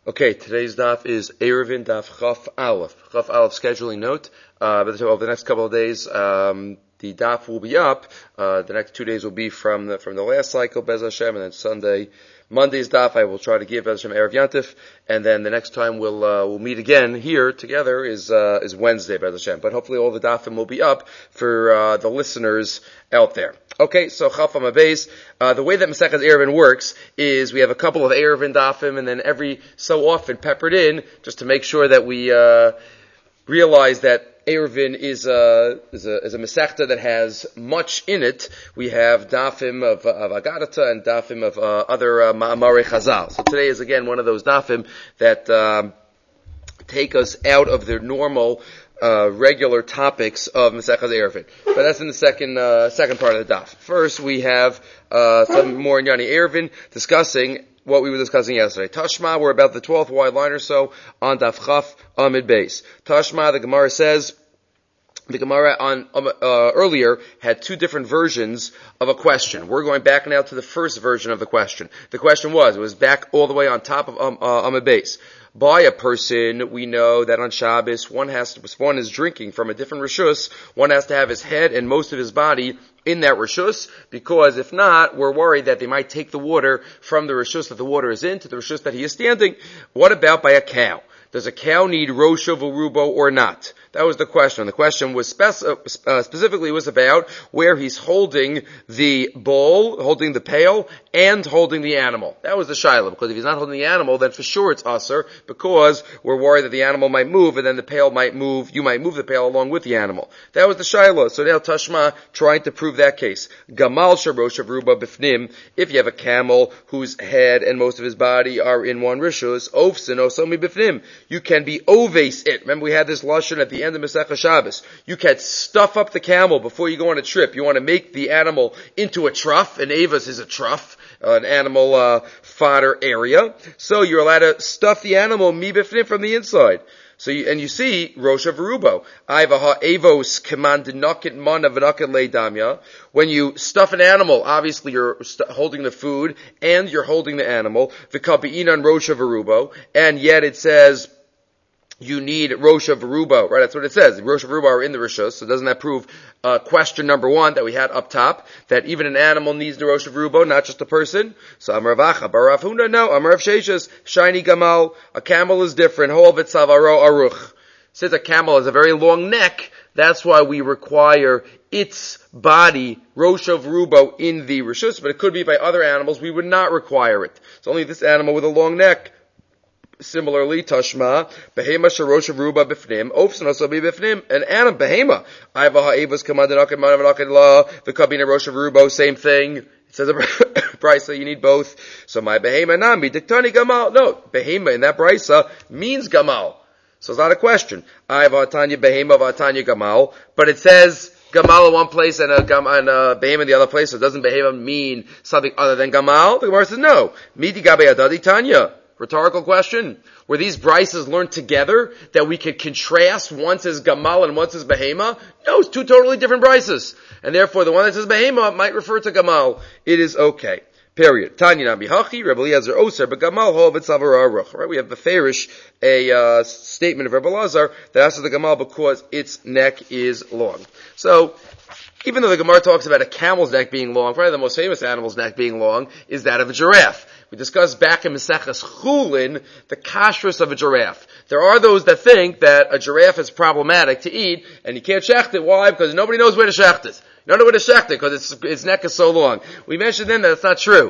Okay, today's daf is Eruvin daf Chaf Aleph. Chaf Aleph scheduling note. Over the next couple of days, the daf will be up. The next 2 days will be from the last cycle, Bez Hashem, and then Monday's daf I will try to give Bez Hashem Erev Yantif, and then the next time we'll meet again here together is Wednesday, Bez Hashem. But hopefully all the dafim will be up for the listeners out there. Okay, so Chaf Amabez. The way that Masechtas Eruvin works is we have a couple of Eruvin dafim, and then every so often peppered in, just to make sure that we realize that Eruvin is a Masechta that has much in it. We have dafim of Agadata and dafim of other Ma'amarei Chazal. So today is again one of those dafim that take us out of the normal regular topics of Masechtas Eruvin. But that's in the second part of the daf. First, we have some more in Yani Eruvin discussing what we were discussing yesterday. Tashma, we're about the 12th wide line or so on daf Chaf Amid Beis. Tashma, the Gemara says, the Gemara earlier had two different versions of a question. We're going back now to the first version of the question. The question it was back all the way on top of Amid Beis. By a person, we know that on Shabbos, one is drinking from a different reshus, one has to have his head and most of his body in that reshus, because if not, we're worried that they might take the water from the reshus that the water is in to the reshus that he is standing. What about by a cow? Does a cow need rosha v'rubo or not? That was the question. The question was specifically was about where he's holding the bowl, holding the pail, and holding the animal. That was the shaila, because if he's not holding the animal, then for sure it's usher, because we're worried that the animal might move, and then the pail might move, you might move the pail along with the animal. That was the shaila. So now Tashma trying to prove that case. Gamal sharosha v'ruba bifnim, if you have a camel whose head and most of his body are in one rishus, ofsin osomi bifnim, you can be oves it. Remember we had this lashon at the end of Masechah Shabbos. You can stuff up the camel before you go on a trip. You want to make the animal into a trough. An avos is a trough, an animal fodder area. So you're allowed to stuff the animal mi bifnim from the inside. So you see rosha v'rubo. Ivaha avos commandinakit mana v'nakit leidamya. When you stuff an animal, obviously you're holding the food and you're holding the animal. V'kabi'inan rosha v'rubo, and yet it says you need rosha v'rubo, right? That's what it says. Rosha v'rubo are in the rishos. So doesn't that prove question number one that we had up top, that even an animal needs the rosha v'rubo, not just a person? So Amar Avacha, Bar Rav Huna, no. Amar Rav Sheshes, shiny gamal. A camel is different. Ho'ovet savaro aruch. Since a camel has a very long neck, that's why we require its body, rosha v'rubo, in the rishos. But it could be by other animals. We would not require it. It's only this animal with a long neck. Similarly, Tashma, Behema Sharosha V'ruba Bifnim, Ofsan also be Bifnim, and Adam Behema. Ivaha Avos Kamadanakim Manavanakim La, the Kabina Rosha V'rubo, same thing. It says a brisa, you need both. So my Behema Nami, Diktani Gamal. No, Behema in that brisa means Gamal. So it's not a question. Ivaha Tanya Behema Vatanya Gamal, but it says Gamal in one place and Behema in the other place, so doesn't Behema mean something other than Gamal? The Gemara says no. Midi Gabe Adadi Tanya. Rhetorical question. Were these brises learned together that we could contrast once as Gamal and once as Behema? No, it's two totally different brises. And therefore the one that says Behema might refer to Gamal. It is okay. Period. Tanya Nabi Hachi, Rebbe Eliezer Oser, but Gamal Hovet Savara Aruch. Right? We have the Farish, a statement of Rebbe Eliezer that asks the Gamal because its neck is long. So, even though the Gemara talks about a camel's neck being long, probably the most famous animal's neck being long is that of a giraffe. We discussed back in Maseches Chulin the kashrus of a giraffe. There are those that think that a giraffe is problematic to eat, and you can't shecht it. Why? Because nobody knows where to shecht it. You don't know where to shecht it because its neck is so long. We mentioned then that it's not true.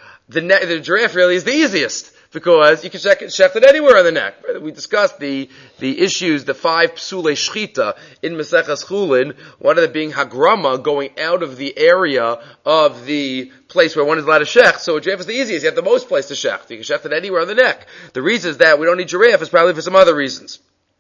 The giraffe really is the easiest, because you can shecht it anywhere on the neck. We discussed the issues, the 5 psule shchita in Maseches Chulin, one of them being hagrama, going out of the area of the place where one is allowed to shecht. So a giraffe is the easiest. You have the most place to shecht. You can shecht it anywhere on the neck. The reason is that we don't need giraffe is probably for some other reasons.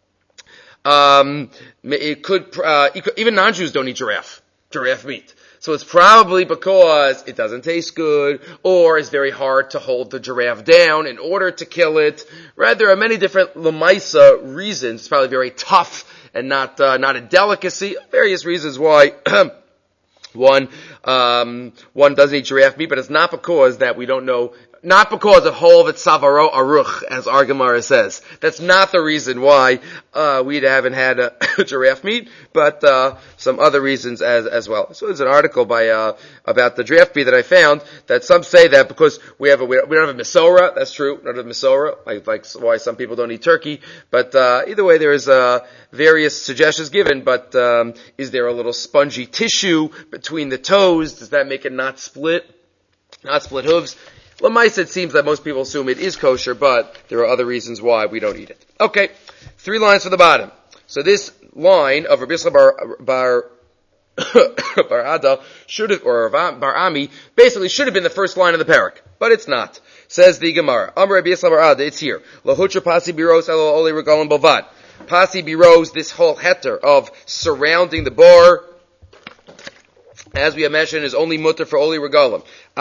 Even non-Jews don't eat giraffe meat. So it's probably because it doesn't taste good, or it's very hard to hold the giraffe down in order to kill it. Right? There are many different lemaisa reasons. It's probably very tough and not a delicacy. Various reasons why one doesn't eat giraffe meat, but it's not because that we don't know not because of Hol V'Tzavaro Aruch, as our Gemara says. That's not the reason why we haven't had a giraffe meat, but some other reasons as well. So there's an article by about the giraffe meat that I found that some say that because we don't have a Mesorah. That's true, we don't have a Mesorah, like why some people don't eat turkey. But either way, there is various suggestions given. But is there a little spongy tissue between the toes? Does that make it not split hooves? Lamaisa, it seems that most people assume it is kosher, but there are other reasons why we don't eat it. Okay, 3 lines from the bottom. So this line of Rabbi Yisrael Bar Ada should have, or Bar Ami, basically should have been the first line of the parak, but it's not. Says the Gemara, Amar Rabbi Yisrael Bar Ada, it's here. Lahutra pasi biros elo ole regalim bovad. Pasi biros, this whole heter of surrounding the bar, as we have mentioned, is only mutter for Oli Regalim.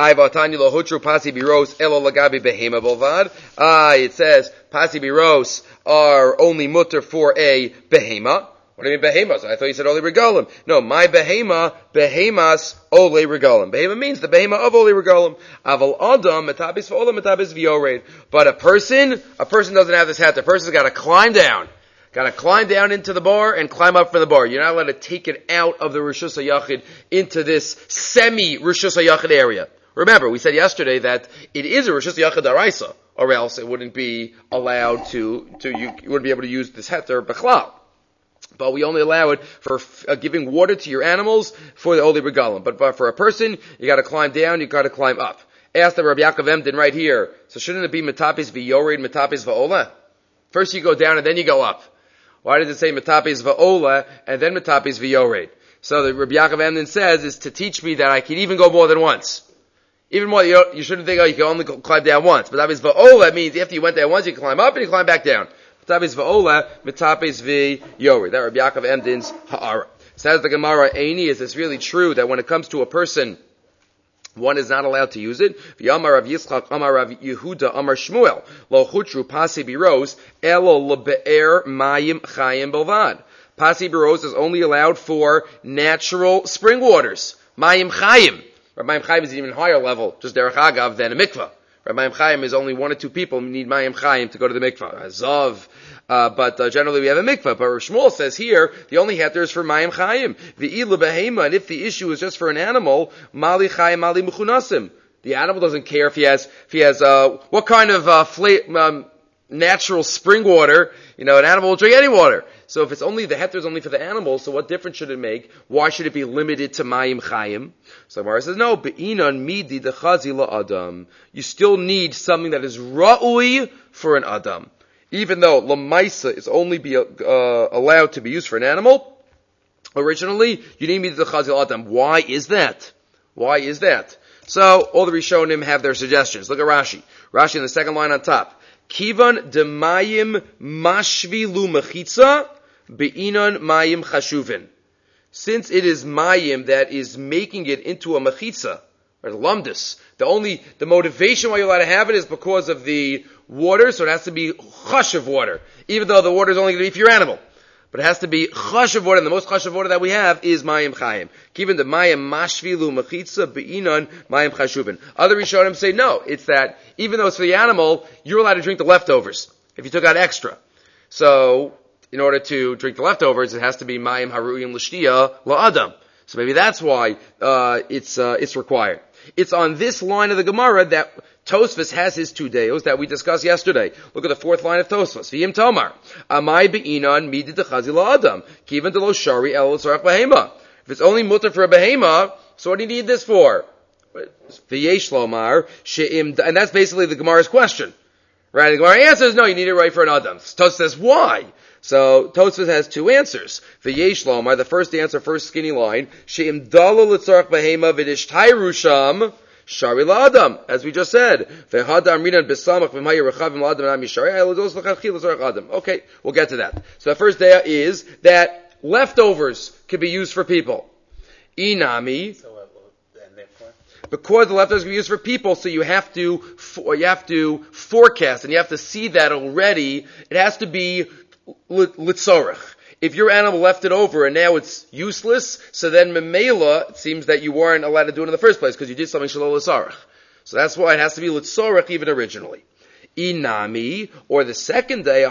It says, Pasi Biros are only mutter for a behema. What do you mean behemas? I thought you said Oli Regalim. No, my behema, behemas Oli Regalim. Behema means the behema of Oli Regalim. Aval Adam, metabis v'ola, metabis v'yored. But a person doesn't have this hat. The person's got to climb down. Got to climb down into the bar and climb up from the bar. You're not allowed to take it out of the Rishus HaYachid into this semi-Rishus HaYachid area. Remember, we said yesterday that it is a Rishus HaYachid Daraisa, or else it wouldn't be allowed you wouldn't be able to use this heter Bechlal. But we only allow it for giving water to your animals for the Oli Regalim. But for a person, you got to climb down, you got to climb up. Ask the Rabbi Yaakov Emden right here. So shouldn't it be Metapis v'yored, Metapis v'ola? First you go down and then you go up. Why does it say Metapis va'ola and then Metapis v'yored? So the Rabbi Yaakov Emden says is to teach me that I can even go more than once. Even more, you shouldn't think, you can only climb down once. Metapis va'ola means after you went down once, you can climb up and you climb back down. Metapis va'ola, Metapis v'yored. That Rabbi Yaakov Emden's ha'ara. Says the Gemara, Eini, is this really true that when it comes to a person, one is not allowed to use it? V'yamar Rav Yitzchak, Amar Rav Yehuda, Amar Shmuel, Lo chutru pasi biros, elo lebe'er mayim chayim belvad. Pasi biros is only allowed for natural spring waters. Mayim chayim. Mayim chayim is an even higher level, just derech agav, than a mikvah. Mayim chayim is only 1 or 2 people who need mayim chayim to go to the mikvah. Azav. But generally we have a mikvah. But Rav Shmuel says here, the only heter is for mayim chayim. V'i'ilu behema, and if the issue is just for an animal, mali chayim, mali mechunasim. The animal doesn't care if he has, what kind of, natural spring water, an animal will drink any water. So if it's only, the heter is only for the animal, so what difference should it make? Why should it be limited to mayim chayim? So Gemara says, no, be'inan midi dechazi la'adam. You still need something that is ra'ui for an adam. Even though lamaisa is only allowed to be used for an animal, originally, you need midi dechazi la'adam. Why is that? So, all the Rishonim have their suggestions. Look at Rashi. Rashi in the second line on top. Kivan demayim mashvilu mechitza be'inon mayim chashuvin. Since it is mayim that is making it into a mechitza, or lumdus, the motivation why you're allowed to have it is because of the water, so it has to be chashuv water, even though the water is only going to be for your animal. But it has to be chashuv water, and the most chashuv water that we have is mayim chayim. Given the mayim mashvilu mechitza be'inon mayim chashuvin. Other Rishonim say no, it's that even though it's for the animal, you're allowed to drink the leftovers if you took out extra. So, in order to drink the leftovers, it has to be mayim haruyim l'shtiya la'adam. So maybe that's why it's required. It's on this line of the Gemara that Tosfos has his 2 deos that we discussed yesterday. Look at the 4th line of Tosfos. V'yim tomar, amai be'inan midid dechazi la'adam, kivan de lo shari el tzarach behema. If it's only mutter for a behema, so what do you need this for? V'yesh lomar, she'im, and that's basically the Gemara's question. Right? The Gemara answers, no, you need it right for an adam. Tosfos says, why? So, Tosfos has 2 answers. V'yesh lomar, the first answer, first skinny line, she'im dalo l'tzarach behema v'nishtayru sham, Shari la'adam, as we just said. Okay, we'll get to that. So the first day is that leftovers can be used for people. Inami. Because the leftovers can be used for people, so you have to forecast, and you have to see that already. It has to be litzorach. If your animal left it over and now it's useless, so then memela, it seems that you weren't allowed to do it in the first place because you did something shalol l'sarach. So that's why it has to be Litzorach even originally. Inami, or the second day,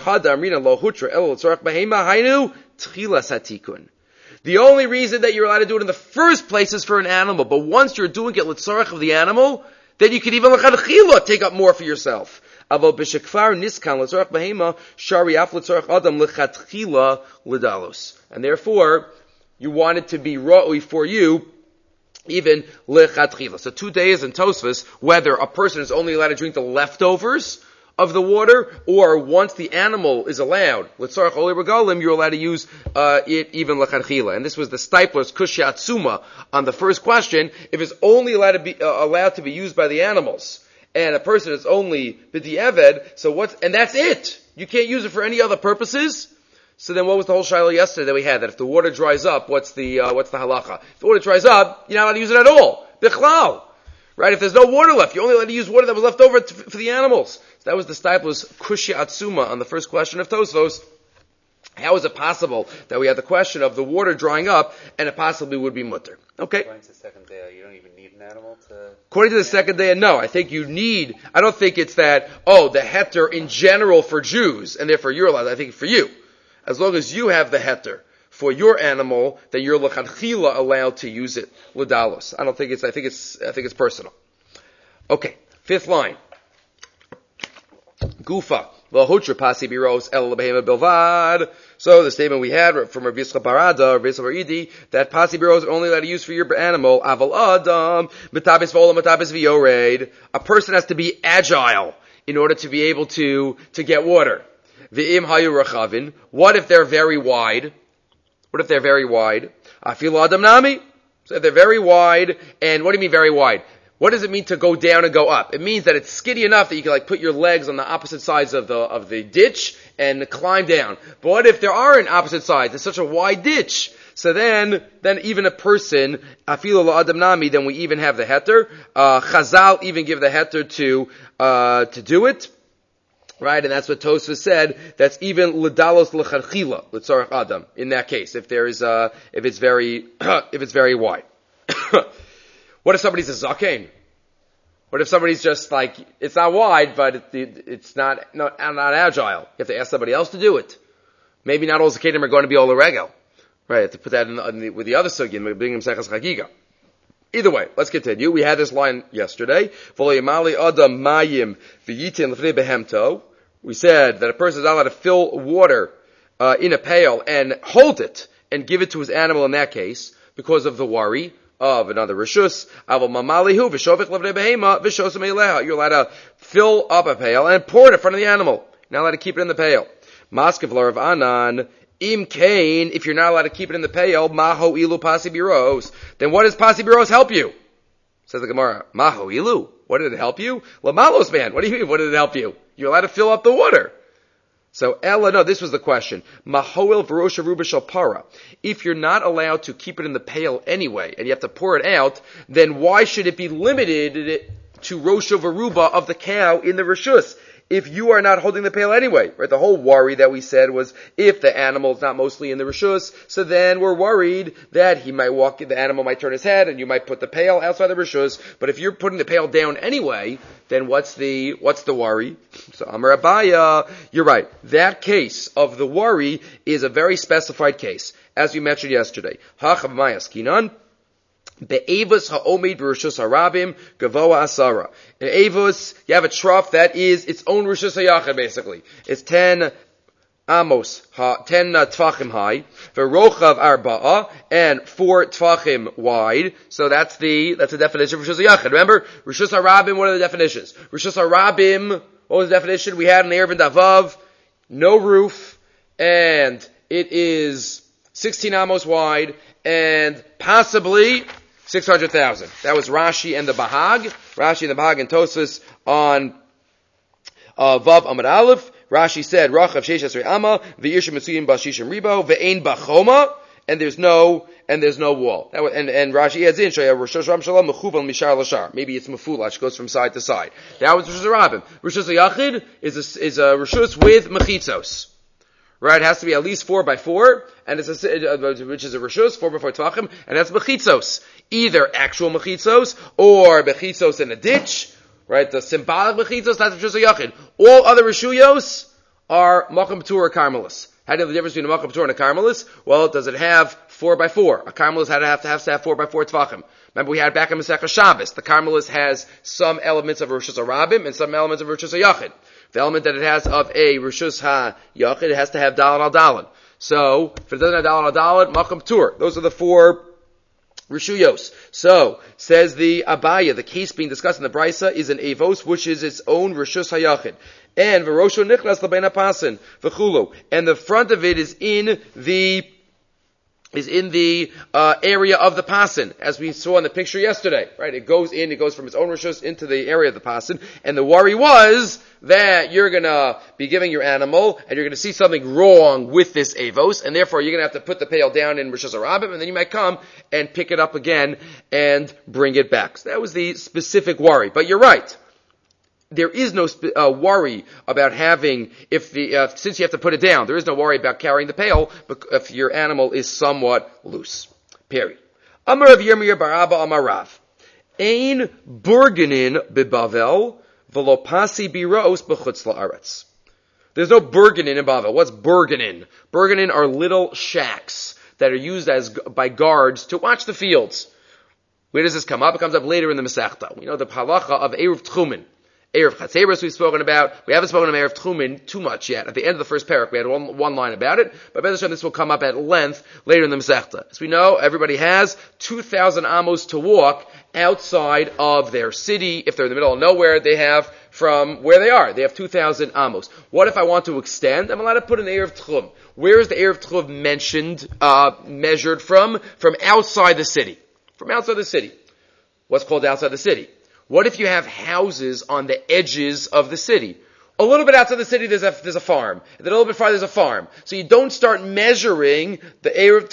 the only reason that you're allowed to do it in the first place is for an animal, but once you're doing it Litzorach of the animal, then you can even l'chadchila take up more for yourself. Aval b'shekfar niskan Litzorach behema shari af Litzorach adam l'chadchila l'dalos. And therefore, you want it to be ra'ui for you, even lechatchila. So 2 days in Tosfos, whether a person is only allowed to drink the leftovers of the water, or once the animal is allowed, l'tzarech oli regalim, you're allowed to use it even lechatchila. And this was the Stipler's kushya atzuma on the first question. If it's only allowed to be used by the animals, and a person is only b'di'eved, so and that's it. You can't use it for any other purposes. So then what was the whole shiloh yesterday that we had? That if the water dries up, what's the halacha? If the water dries up, you're not allowed to use it at all. Bichlal. Right? If there's no water left, you're only allowed to use water that was left over for the animals. So that was the Stipler's kushya atzuma on the first question of Tosfos. How is it possible that we had the question of the water drying up, and it possibly would be mutter? Okay. According to the second day, you don't even need an animal to... According to the second day, no. I don't think it's that, the heter in general for Jews, and therefore you're allowed. I think for you. As long as you have the heter for your animal, then you're l'chadchila allowed to use it l'dalos. I think it's personal. Okay, fifth line. Gufa. V'hotra pasi biros el lebehema bilvad. So the statement we had from Rav Yischa Barada, Rav Yischa Baridi, that pasi biros are only allowed to use for your animal. Aval adam, metabis v'olam, metabis v'yored. A person has to be agile in order to be able to get water. V'im hayu rachavin. What if they're very wide? Afilu adam nami. So if they're very wide, and what do you mean very wide? What does it mean to go down and go up? It means that it's skinny enough that you can put your legs on the opposite sides of the ditch and climb down. But what if there aren't opposite sides? It's such a wide ditch. So then even a person, afilu la'adam nami, then we even have the heter. Chazal even give the heter to do it. Right, and that's what Tosfos said. That's even l'dalos l'chadchila l'tzarech adam in that case. If it's very wide. What if somebody's a zaken? What if somebody's just it's not wide, but it's not agile? You have to ask somebody else to do it. Maybe not all zakenim are going to be all regel. Right, you have to put that with the other sugin, bring him sechas chagiga. Either way, let's continue. We had this line yesterday. We said that a person is not allowed to fill water in a pail and hold it and give it to his animal in that case because of the worry of another rishus. You're allowed to fill up a pail and pour it in front of the animal. You're not allowed to keep it in the pail. Im kain, if you're not allowed to keep it in the pail, maho ilu pasibiros, then what does pasibiros help you? Says the Gemara, maho ilu, what did it help you? Lamalos man, what do you mean, what did it help you? You're allowed to fill up the water. So Ella, no, this was the question. Mahoil v'rosha ruba shel para. If you're not allowed to keep it in the pail anyway, and you have to pour it out, then why should it be limited to rosha v'ruba of the cow in the rishus? If you are not holding the pail anyway, right? The whole worry that we said was if the animal is not mostly in the rishus, so then we're worried that the animal might turn his head and you might put the pail outside the rishus. But if you're putting the pail down anyway, then what's the worry? So Amar Abaya, you're right. That case of the worry is a very specified case, as we mentioned yesterday. Hachav mayas kinan. Be'evus ha'omid b'rishus harabim gavoa asara. In Evus, you have a trough that is its own rishus hayachid, basically. It's 10 amos, 10 tfachim high, v'rochav arba'a, and 4 tfachim wide. So that's the definition of rishus hayachid. Remember, rishus harabim, what are the definitions? Rishus harabim, what was the definition we had in the Erevin Davav? No roof, and it is 16 amos wide, and possibly 600,000. That was Rashi and the Bahag. Rashi and the Bahag and Tosfos on Vav Amud Aleph. Rashi said, Rachav Sheish Esrei Amma, V'yishim Mitzuyim Bashishim Ribo, Ve'ein Bachoma, and there's no wall. And Rashi adds in, Rosh Hashanah Shalom Mechuval Mishar Lashar. Maybe it's Mefulash, goes from side to side. That was Rosh Hashanah. Rosh Hashanah is a Rosh with Mechitzos. Right, it has to be at least 4x4, and which is a rishus, 4x4 tvachim, and that's mechitzos. Either actual mechitzos, or mechitzos in a ditch, right? The symbolic mechitzos, that's Rishus HaYachid. All other Rishuyos are Makam P'tur or Carmelis. How do you know the difference between a Makam P'tur and a Carmelis? Well, does it have 4x4? A Carmelis has to have 4x4 Tvachim. Remember we had back in Masechah Shabbos, the Carmelis has some elements of Rishus HaRabim and some elements of Rishus HaYachid. The element that it has of a Rishus HaYachid, it has to have Dalad al Dalad. So, if it doesn't have Dalad al Dalad, Makam P'tur. Those are the 4 Rishuyos. So, says the Abaya, the case being discussed in the Brisa is an Avos, which is its own Rishus HaYachid. And V'rosho Nichlas L'bein HaPasin, V'chulo. And the front of it is in the area of the pasin, as we saw in the picture yesterday, right? It goes from its own rishus into the area of the pasin, and the worry was that you're gonna be giving your animal, and you're gonna see something wrong with this avos, and therefore you're gonna have to put the pail down in rishus harabim, and then you might come and pick it up again and bring it back. So that was the specific worry. But you're right. There is no worry about having, since you have to put it down, there is no worry about carrying the pail if your animal is somewhat loose. Period. Amar Rav Yirmiyah bar Abba Amar Rav. Ein burgenin bebavel v'lo pasi biros b'chutz la'aretz. There's no burgenin in Bavel. What's burgenin? Burgenin are little shacks that are used by guards to watch the fields. Where does this come up? It comes up later in the Masechta. We know the halacha of Eruv Tchumen. Erev Chatzeros we've spoken about. We haven't spoken about Erev Tchumen too much yet. At the end of the first parak, we had one line about it. But B'ezras Hashem, this will come up at length later in the Masechta. As we know, everybody has 2,000 amos to walk outside of their city. If they're in the middle of nowhere, they have from where they are. They have 2,000 amos. What if I want to extend? I'm allowed to put an Erev Tchum. Where is the Erev Tchum mentioned, measured from? From outside the city. From outside the city. What's called outside the city? What if you have houses on the edges of the city? A little bit outside the city, there's a farm. And then a little bit farther, there's a farm. So you don't start measuring the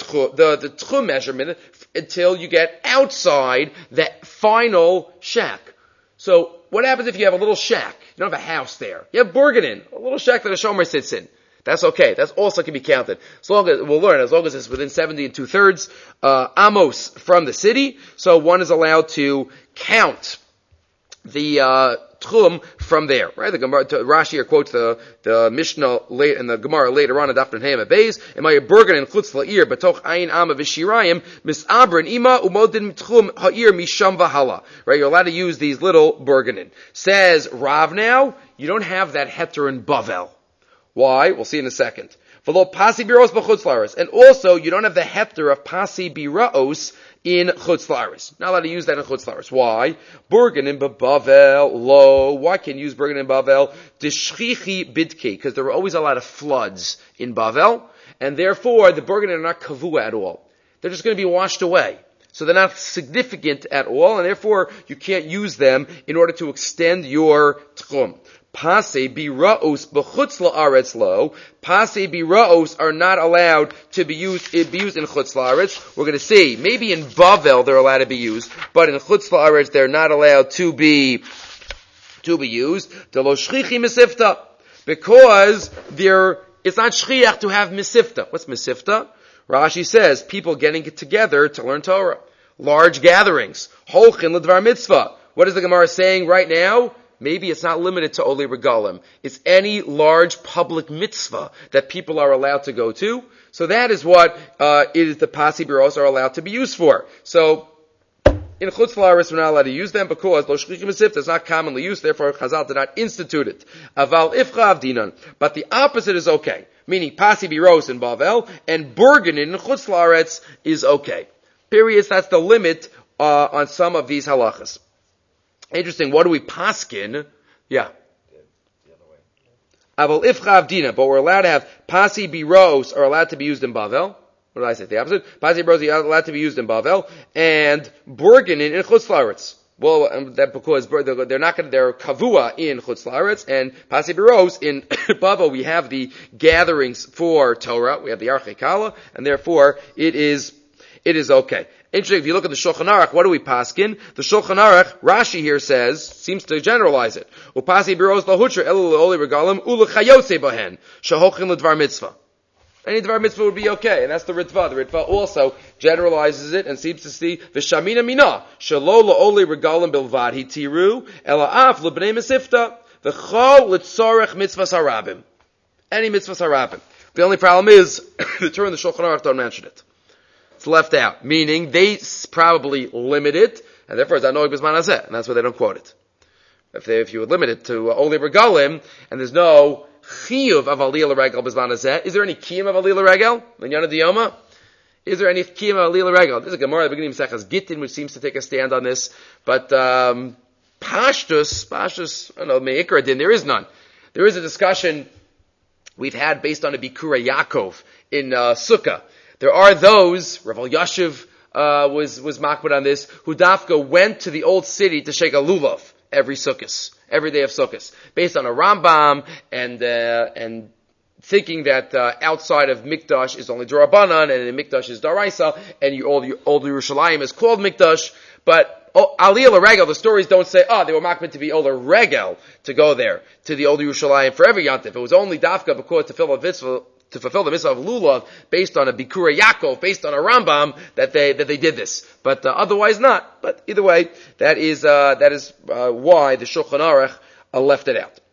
tchum measurement until you get outside that final shack. So what happens if you have a little shack? You don't have a house there. You have burgenin, a little shack that a shomer sits in. That's okay. That's also can be counted. As long as it's within 70 2/3 amos from the city, so one is allowed to count the tchum from there, right? The Gemara, Rashi here quotes the Mishnah late and the Gemara later on in Daf Nehemiah Beis. Emay burgen in chutz la'ir betoch ayin ama v'shirayim misabrin ima umodin tchum ha'ir misham v'hala. Right? You're allowed to use these little burgenin. Says Rav now, you don't have that heter in Bavel. Why? We'll see in a second. V'lo pasi biros b'chutz la'aretz, and also you don't have the heter of pasi biraos in Chutz La'aretz. Not allowed to use that in Chutz La'aretz. Why? Burgen in Bavel, lo. Why can't you use Burgen in Bavel? Deshchichi bidke, because there were always a lot of floods in Bavel, and therefore the Burgen are not kavua at all. They're just going to be washed away. So they're not significant at all, and therefore you can't use them in order to extend your tchum. Pase biraos b'chutz la'aretz lo. Pase biraos are not allowed to be used in chutz la'aretz. We're going to see maybe in Bavel they're allowed to be used, but in chutz la'aretz they're not allowed to be used. Delo shchichi misifta, because it's not shchiach to have misifta. What's misifta? Rashi says people getting together to learn Torah, large gatherings. Holchin l'dvar mitzvah. What is the Gemara saying right now? Maybe it's not limited to Oli Regalim. It's any large public mitzvah that people are allowed to go to. So that is what the Pasi Biros are allowed to be used for. So in Chutz La'aretz we're not allowed to use them because Lo Shchichim Mesifta is not commonly used, therefore Chazal did not institute it. Aval Ifcha Avdinan. But the opposite is okay. Meaning Pasi Biros in Bavel and Burgen in Chutz La'aretz is okay. Period. That's the limit on some of these halachas. Interesting. What do we paskin? Yeah. The other way. Aval ifcha avdina, but we're allowed to have pasi biros are allowed to be used in Bavel. What did I say? The opposite. Pasi biros are allowed to be used in Bavel, and burgen in Chutz La'aretz. Well, that because they're not going to, they're kavua in Chutz La'aretz, and pasi biros in Bavel. We have the gatherings for Torah. We have the Archei Kala, and therefore it is okay. Interesting, if you look at the Shulchan Aruch, what do we paskin? The Shulchan Aruch, Rashi here seems to generalize it. Upasi biros lahutra elu leoli regalim ulu chayotze bahen shahochin ledvar mitzvah. Any Dvar Mitzvah would be okay, and that's the Ritva. The Ritva also generalizes it and seems to see V'shamina mina shelo la'oli regalim bilvad hitiru ela af lebnei mesifta v'chol litzorech mitzvahs harabim. Any mitzvahs harabim. The only problem is the Torah and the Shulchan Aruch don't mention it. It's left out, meaning they probably limit it, and therefore it's not noig b'zman hazeh, and that's why they don't quote it. If you would limit it to only regalim, and there's no chiyuv of aliyah l'regel b'zman hazeh, is there any kiyum of aliyah l'regel? L'nyana diyoma? Is there any kiyum of aliyah l'regel? There's a Gemara at the beginning of Mesechus Gittin, which seems to take a stand on this, but Pashtus, I don't know, Me'ikra din, there is none. There is a discussion we've had based on a Bikura Yaakov in Sukkah. There are those, Rav Yashiv was makbid on this, who dafka went to the old city to shake a lulav every day of Sukkot, based on a Rambam and thinking that outside of Mikdash is only Durabanan and in Mikdash is Daraisa, and all Yerushalayim is called Mikdash, but Aliyah L'Regel, the stories don't say, they were makbid to be Ola Regel to go there, to the old Yerushalayim for every Yantif. It was only dafka because to fulfill the mitzvah of Lulav, based on a Bikura Yaakov, based on a Rambam, that they did this. But otherwise not. But either way, that is why the Shulchan Aruch left it out.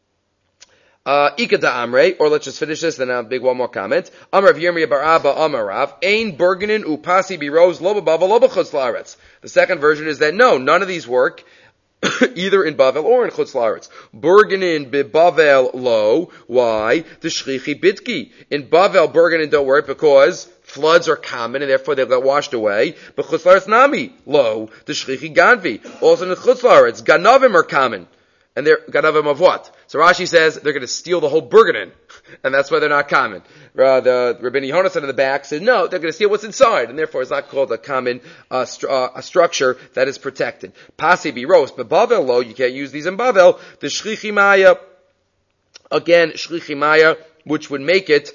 Ikada Amrei, or let's just finish this, then I'll big one more comment. Amar of Yirmiyah bar Abba Amar Rav, Ein Bergenin upasi biroz lo b'Bavel lo b'chutz la'aretz. The second version is that no, none of these work, either in Bavel or in Chutz La'aretz. Bergenin beBavel lo, why? The Shchichi Bitki. In Bavel, Bergenin don't work because floods are common and therefore they got washed away. But Chutz La'aretz Nami, lo, the Shchichi Ganvi. Also in Chutz La'aretz, Ganavim are common. And they're Ganavim of what? So Rashi says they're going to steal the whole Bergenin. And that's why they're not common. The Rabbeinu Yonasan in the back said, no, they're going to steal what's inside. And therefore it's not called a common a structure that is protected. Pasi biros, but Bavel lo, you can't use these in Bavel. The Shchichi Maya, again, Shchichi Maya, which would make it,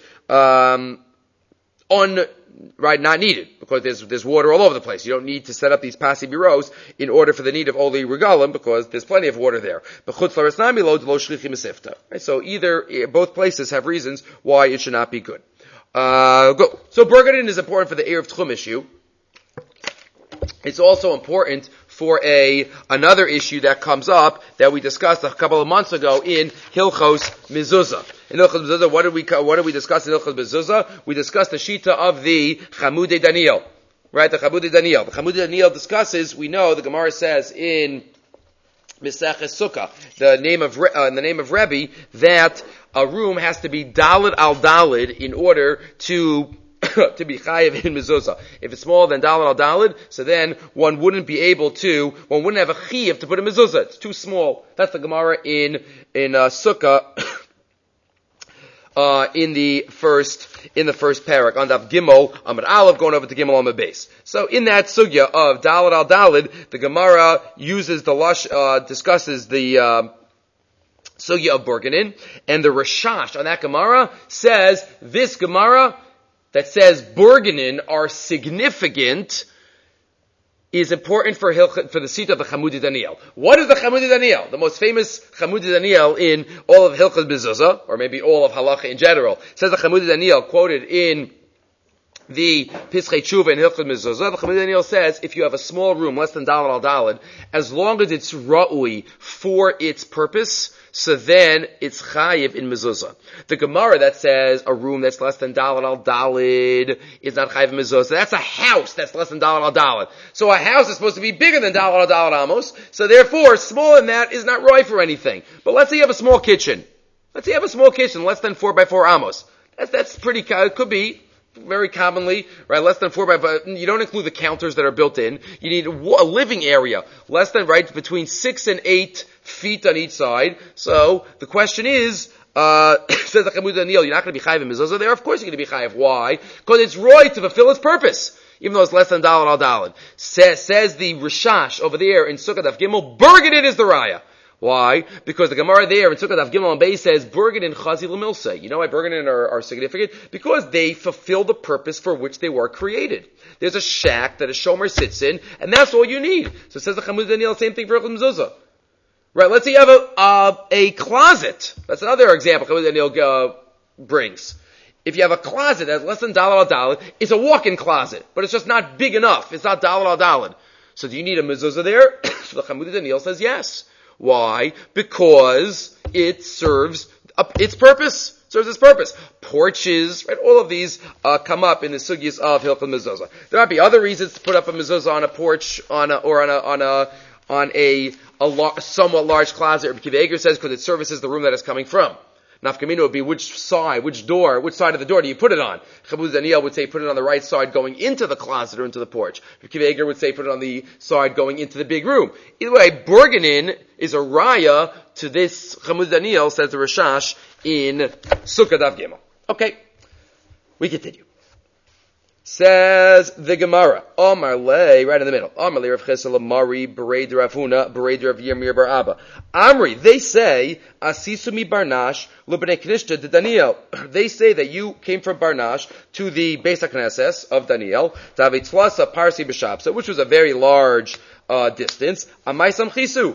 not needed, because there's water all over the place. You don't need to set up these pasi biros in order for the need of Oli Regalim, because there's plenty of water there. But Chutz La'aretz Nami lo Shchichi Mesifta. So both places have reasons why it should not be good. Go. So Bergenin is important for the Erev Tchum issue. It's also important for another issue that comes up that we discussed a couple of months ago in Hilchos Mezuzah. In Hilchos Mezuzah, what did we discuss in Hilchos Mezuzah? We discussed the Shita of the Chamudei Daniel. Right, the Chamudei Daniel. The Chamudei Daniel discusses, we know, the Gemara says in Meseches Sukkah, the name of Rebbe, that a room has to be Daled al Daled in order to be chayiv in mezuzah. If it's smaller than daled al daled, so then one wouldn't have a chayiv to put in mezuzah. It's too small. That's the Gemara in Sukkah, in the first parak, on Daf Gimel, Amud Aleph, going over to Gimel Amud Beis. So in that sugya of daled al daled, the Gemara uses discusses the, sugya of Bergenin, and the Rashash on that Gemara says, this Gemara that says Bergenin are significant is important for the seat of the Chamudei Daniel. What is the Chamudei Daniel? The most famous Chamudei Daniel in all of Hilchos Mezuzah, or maybe all of Halacha in general. It says the Chamudei Daniel, quoted in the Pischei Tshuva in Hilchos Mezuzah, the Chamudei Daniel says, if you have a small room, less than daled al daled, as long as it's ra'ui for its purpose, so then it's chayiv in mezuzah. The Gemara that says a room that's less than daled al daled is not chayiv in mezuzah. That's a house that's less than daled al daled. So a house is supposed to be bigger than daled al daled amos. So therefore, smaller than that is not right for anything. But let's say you have a small kitchen. Less than 4 by 4 amos. That's pretty. It could be very commonly, right? Less than 4 by 5. You don't include the counters that are built in. You need a living area less than between 6 and 8 feet on each side. So the question is, says the Chamudei Daniel, you're not going to be chayiv in mezuzah there. Of course you're going to be chayiv. Why? Because it's right to fulfill its purpose, even though it's less than daled al daled. Says the Rishash over there in Sukkah Daf Gimel, Bergenin is the raya. Why? Because the Gemara there in Sukkah Daf Gimel and Beis says Bergenin chazi l'milsei. You know why Bergenin are significant? Because they fulfill the purpose for which they were created. There's a shack that a shomer sits in, and that's all you need. So it says the Chamudei Daniel, same thing for Hilchos Mezuzah. Right, let's say you have a closet. That's another example Chamudei Daniel brings. If you have a closet that's less than daled al daled, it's a walk-in closet, but it's just not big enough. It's not daled al daled. So do you need a mezuzah there? So the Chamud Daniel says yes. Why? Because it serves its purpose. Serves its purpose. Porches, right? All of these come up in the sugyas of Hilchot Mezuzah. There might be other reasons to put up a mezuzah on a porch, on a somewhat large closet. Rabbi Akiva Eiger says because it services the room that it's coming from. Nafkamino would be which side of the door do you put it on? Chabuz Daniel would say put it on the right side going into the closet or into the porch. Rabbi Akiva Eiger would say put it on the side going into the big room. Either way, Burganin is a raya to this Chabuz Daniel, says the Rashash in Sukkah Daf Gimel. Okay, we continue. Says the Gemara, Omar Le, right in the middle. Omar Le Rav Chesed Lamari Bereid Rav Huna Bereid Rav Yirmiyah Bar Abba. Amri, they say Asisumi Barnash L'Bnei Knishta de Daniel. They say that you came from Barnash to the Beis HaKnesses of Daniel, Davitzlasa Parsi B'Shapsa, which was a very large distance. Amaisam Chisu.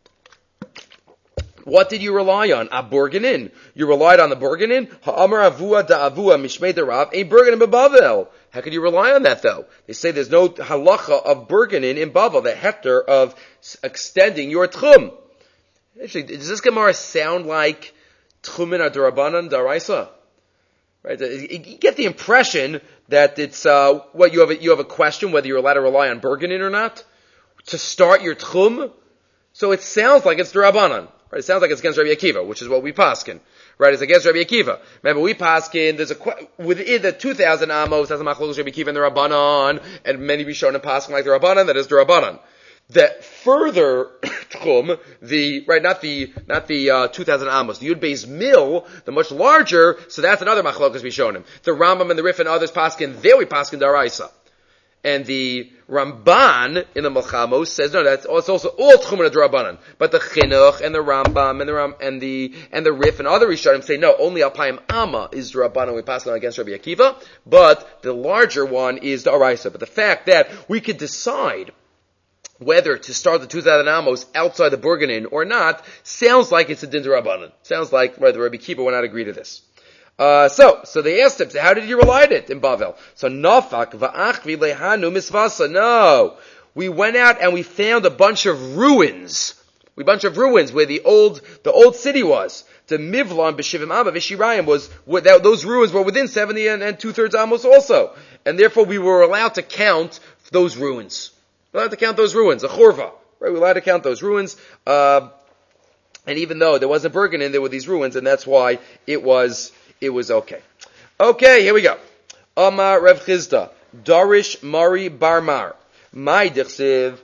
What did you rely on? A Burganin. You relied on the Burganin? Ha'amar avua da'avua mishmei derav a Burganin b'Bavel. How could you rely on that though? They say there's no halacha of Burganin in Bavel, the hector of extending your tchum. Actually, does this Gemara sound like tchumin adarabanan daraisa? Right? You get the impression that it's you have a question whether you're allowed to rely on Burganin or not to start your tchum. So it sounds like it's darabanan. Right, it sounds like it's against Rabbi Akiva, which is what we paskin. Right, it's against Rabbi Akiva. Remember, we paskin, within the 2,000 amos, that's a machlokes Rabbi Akiva and the Rabbanan, and many Rishonim paskin like the Rabbanan, that is the Rabbanan. The further tchum, not the 2,000 amos, the Yud Beis Mil, the much larger, so that's another machlokes Rishonim. The Rambam and the Rif and others paskin, there we paskin daraisa. And the Ramban in the Malchamos says no, it's also all Tchumen Drabanan. But the Chinuch and the Rambam and the Rif and other Rishonim say no, only Alpayim Amma is Drabanan. We pass on against Rabbi Akiva, but the larger one is the Araisa. But the fact that we could decide whether to start the 2,000 amos outside the Burganin or not sounds like it's a Din Drabanan. Sounds like the Rabbi Akiva would not agree to this. So they asked him, how did you rely on it in Bavel? So, Nafak va'achvi lehanu misvasa. No. We went out and we found a bunch of ruins. Where the old city was. The Mivlan b'shivim amma v'shirayim those ruins were within 70 and 2/3 amos also. And therefore we were allowed to count those ruins. A chorva. Right? We were allowed to count those ruins. And even though there wasn't Burganin, there were these ruins, and that's why it was okay. Okay, here we go. Amar Rav Chizda, Darish Mari Barmar, my dichsiv,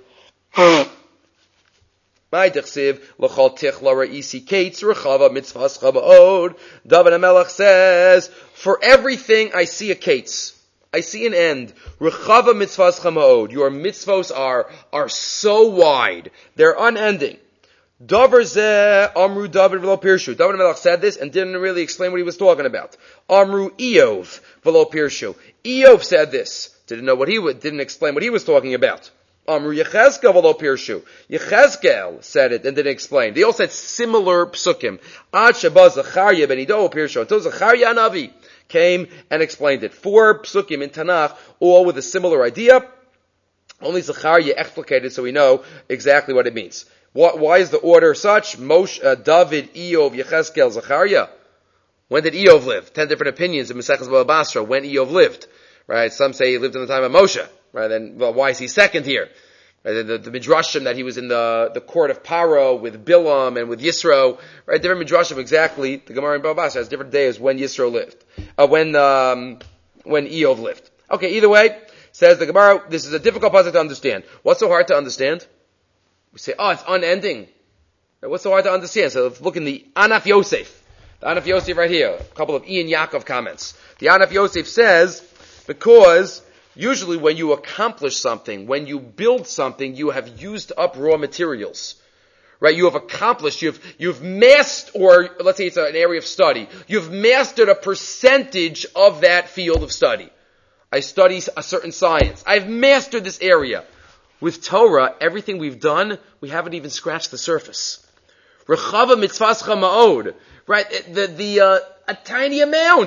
l'chal tichla ra'isi kates rechava mitzvahs chaba'od. David HaMelech says, for everything I see a kates. I see an end. Rechava mitzvahs chaba'od. Your mitzvahs are so wide. They're unending. Davar zeh Amru David v'lo Pirshu. David HaMelech said this and didn't really explain what he was talking about. Amru Eov v'lo Pirshu. Eov said this. Didn't explain what he was talking about. Amru Yechezkel v'lo Pirshu. Yechezkel said it and didn't explain. They all said similar psukim. Ad sheba Zechariah ben Ido Pirshu. Until Zechariah Navi came and explained it. 4 psukim in Tanakh, all with a similar idea. Only Zechariah explicated so we know exactly what it means. Why is the order such? Moshe, David, Eov, Yechezkel, Zechariah. When did Eov live? 10 different opinions in Maseches Baba Basra when Eov lived. Right? Some say he lived in the time of Moshe. Right? Then, why is he second here? Right? The Midrashim that he was in the court of Paro with Bilam and with Yisro. Right? Different Midrashim exactly. The Gemara in Baba Basra has different days when Yisro lived. When Eov lived. Okay, either way, says the Gemara, this is a difficult passage to understand. What's so hard to understand? We say, it's unending. What's so hard to understand? So let's look in the Anaf Yosef. The Anaf Yosef right here. A couple of Ian Yaakov comments. The Anaf Yosef says, because usually when you accomplish something, when you build something, you have used up raw materials. Right? You have accomplished, you've mastered, or let's say it's an area of study. You've mastered a percentage of that field of study. I study a certain science. I've mastered this area. With Torah, everything we've done, we haven't even scratched the surface. Rechava mitzvahs chama'od. Right? A tiny amount.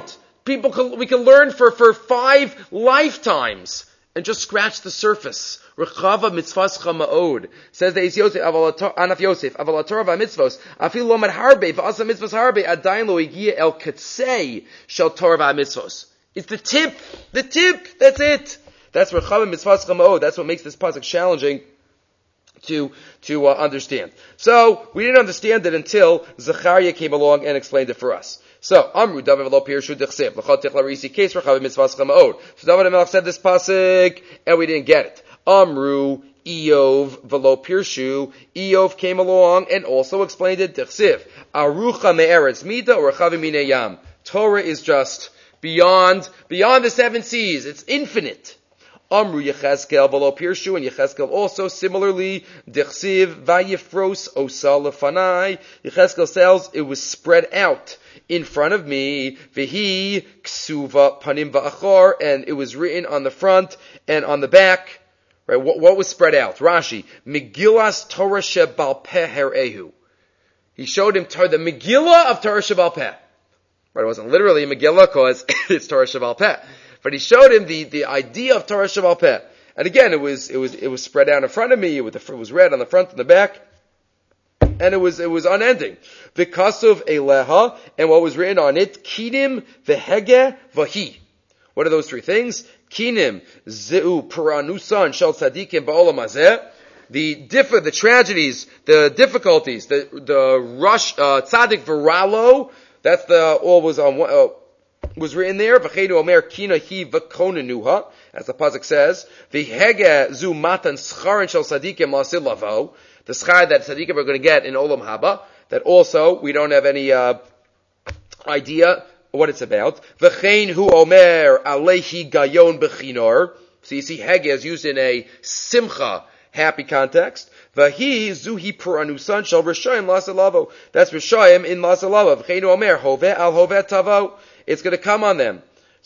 we can learn for 5 lifetimes and just scratch the surface. Rechava mitzvascha ma'od. Says the Eis Yosef, Anaf Yosef, aval haTorah v'mitzvos, afil lomad harbe, v'asa mitzvos harbe, adayin lo higia el katzei shel Torah v'mitzvos. It's the tip, that's it. That's Rechava mitzvascha ma'od. That's what makes this pasuk challenging to understand. So, we didn't understand it until Zechariah came along and explained it for us. So, Amru David v'lo pirshu dechsev l'chad tichla risi case Rechava mitzvascha ma'od. So David HaMelech said this pasuk, and we didn't get it. Amru Eov v'lo pirshu. Eov came along and also explained it. Dechsev arucha me'eretz mida or Rechava minei yam. Torah is just beyond the 7 seas. It's infinite. Amru Yechezkel v'lo pirshu, and Yechezkel also similarly, Dechsiv vayifros osa lefanai. Yechezkel says it was spread out in front of me. Vehi ksuva panim va'achor, and it was written on the front and on the back. Right? What was spread out? Rashi, Megillas Torah Shebal Peh Herehu. He showed him the Megillah of Torah Shebal Peh. Right? It wasn't literally a Megillah because it's Torah Shebal Peh. But he showed him the idea of Torah Shebal Peh. And again, it was spread out in front of me. It was read on the front and the back. And it was unending. V'kasuv Eleha, and what was written on it, Kinim v'hege v'hi. What are those 3 things? Kinim, Zeu, Puranusan, Shal Tzadikim, Ba'olam Hazeh. The tragedies, the difficulties, the rush, Tzadik Viralo, that's all was written there. V'cheinu Omer, Kina Hi V'konenuha, as the pasuk says. V'hege Zu Matan Scharin Shal Tzadikim Lasil Lavo. The schar that Tzadikim are going to get in Olam Haba, that also we don't have any, idea what it's about. V'chein hu omer alehi gayon bechinor. So you see hege is used in a simcha, happy context. V'hi zuhi puranusan shal rishayim lasalavo. That's rishayim in lasalavo. V'chein hu omer hove al hove tavo. It's going to come on them.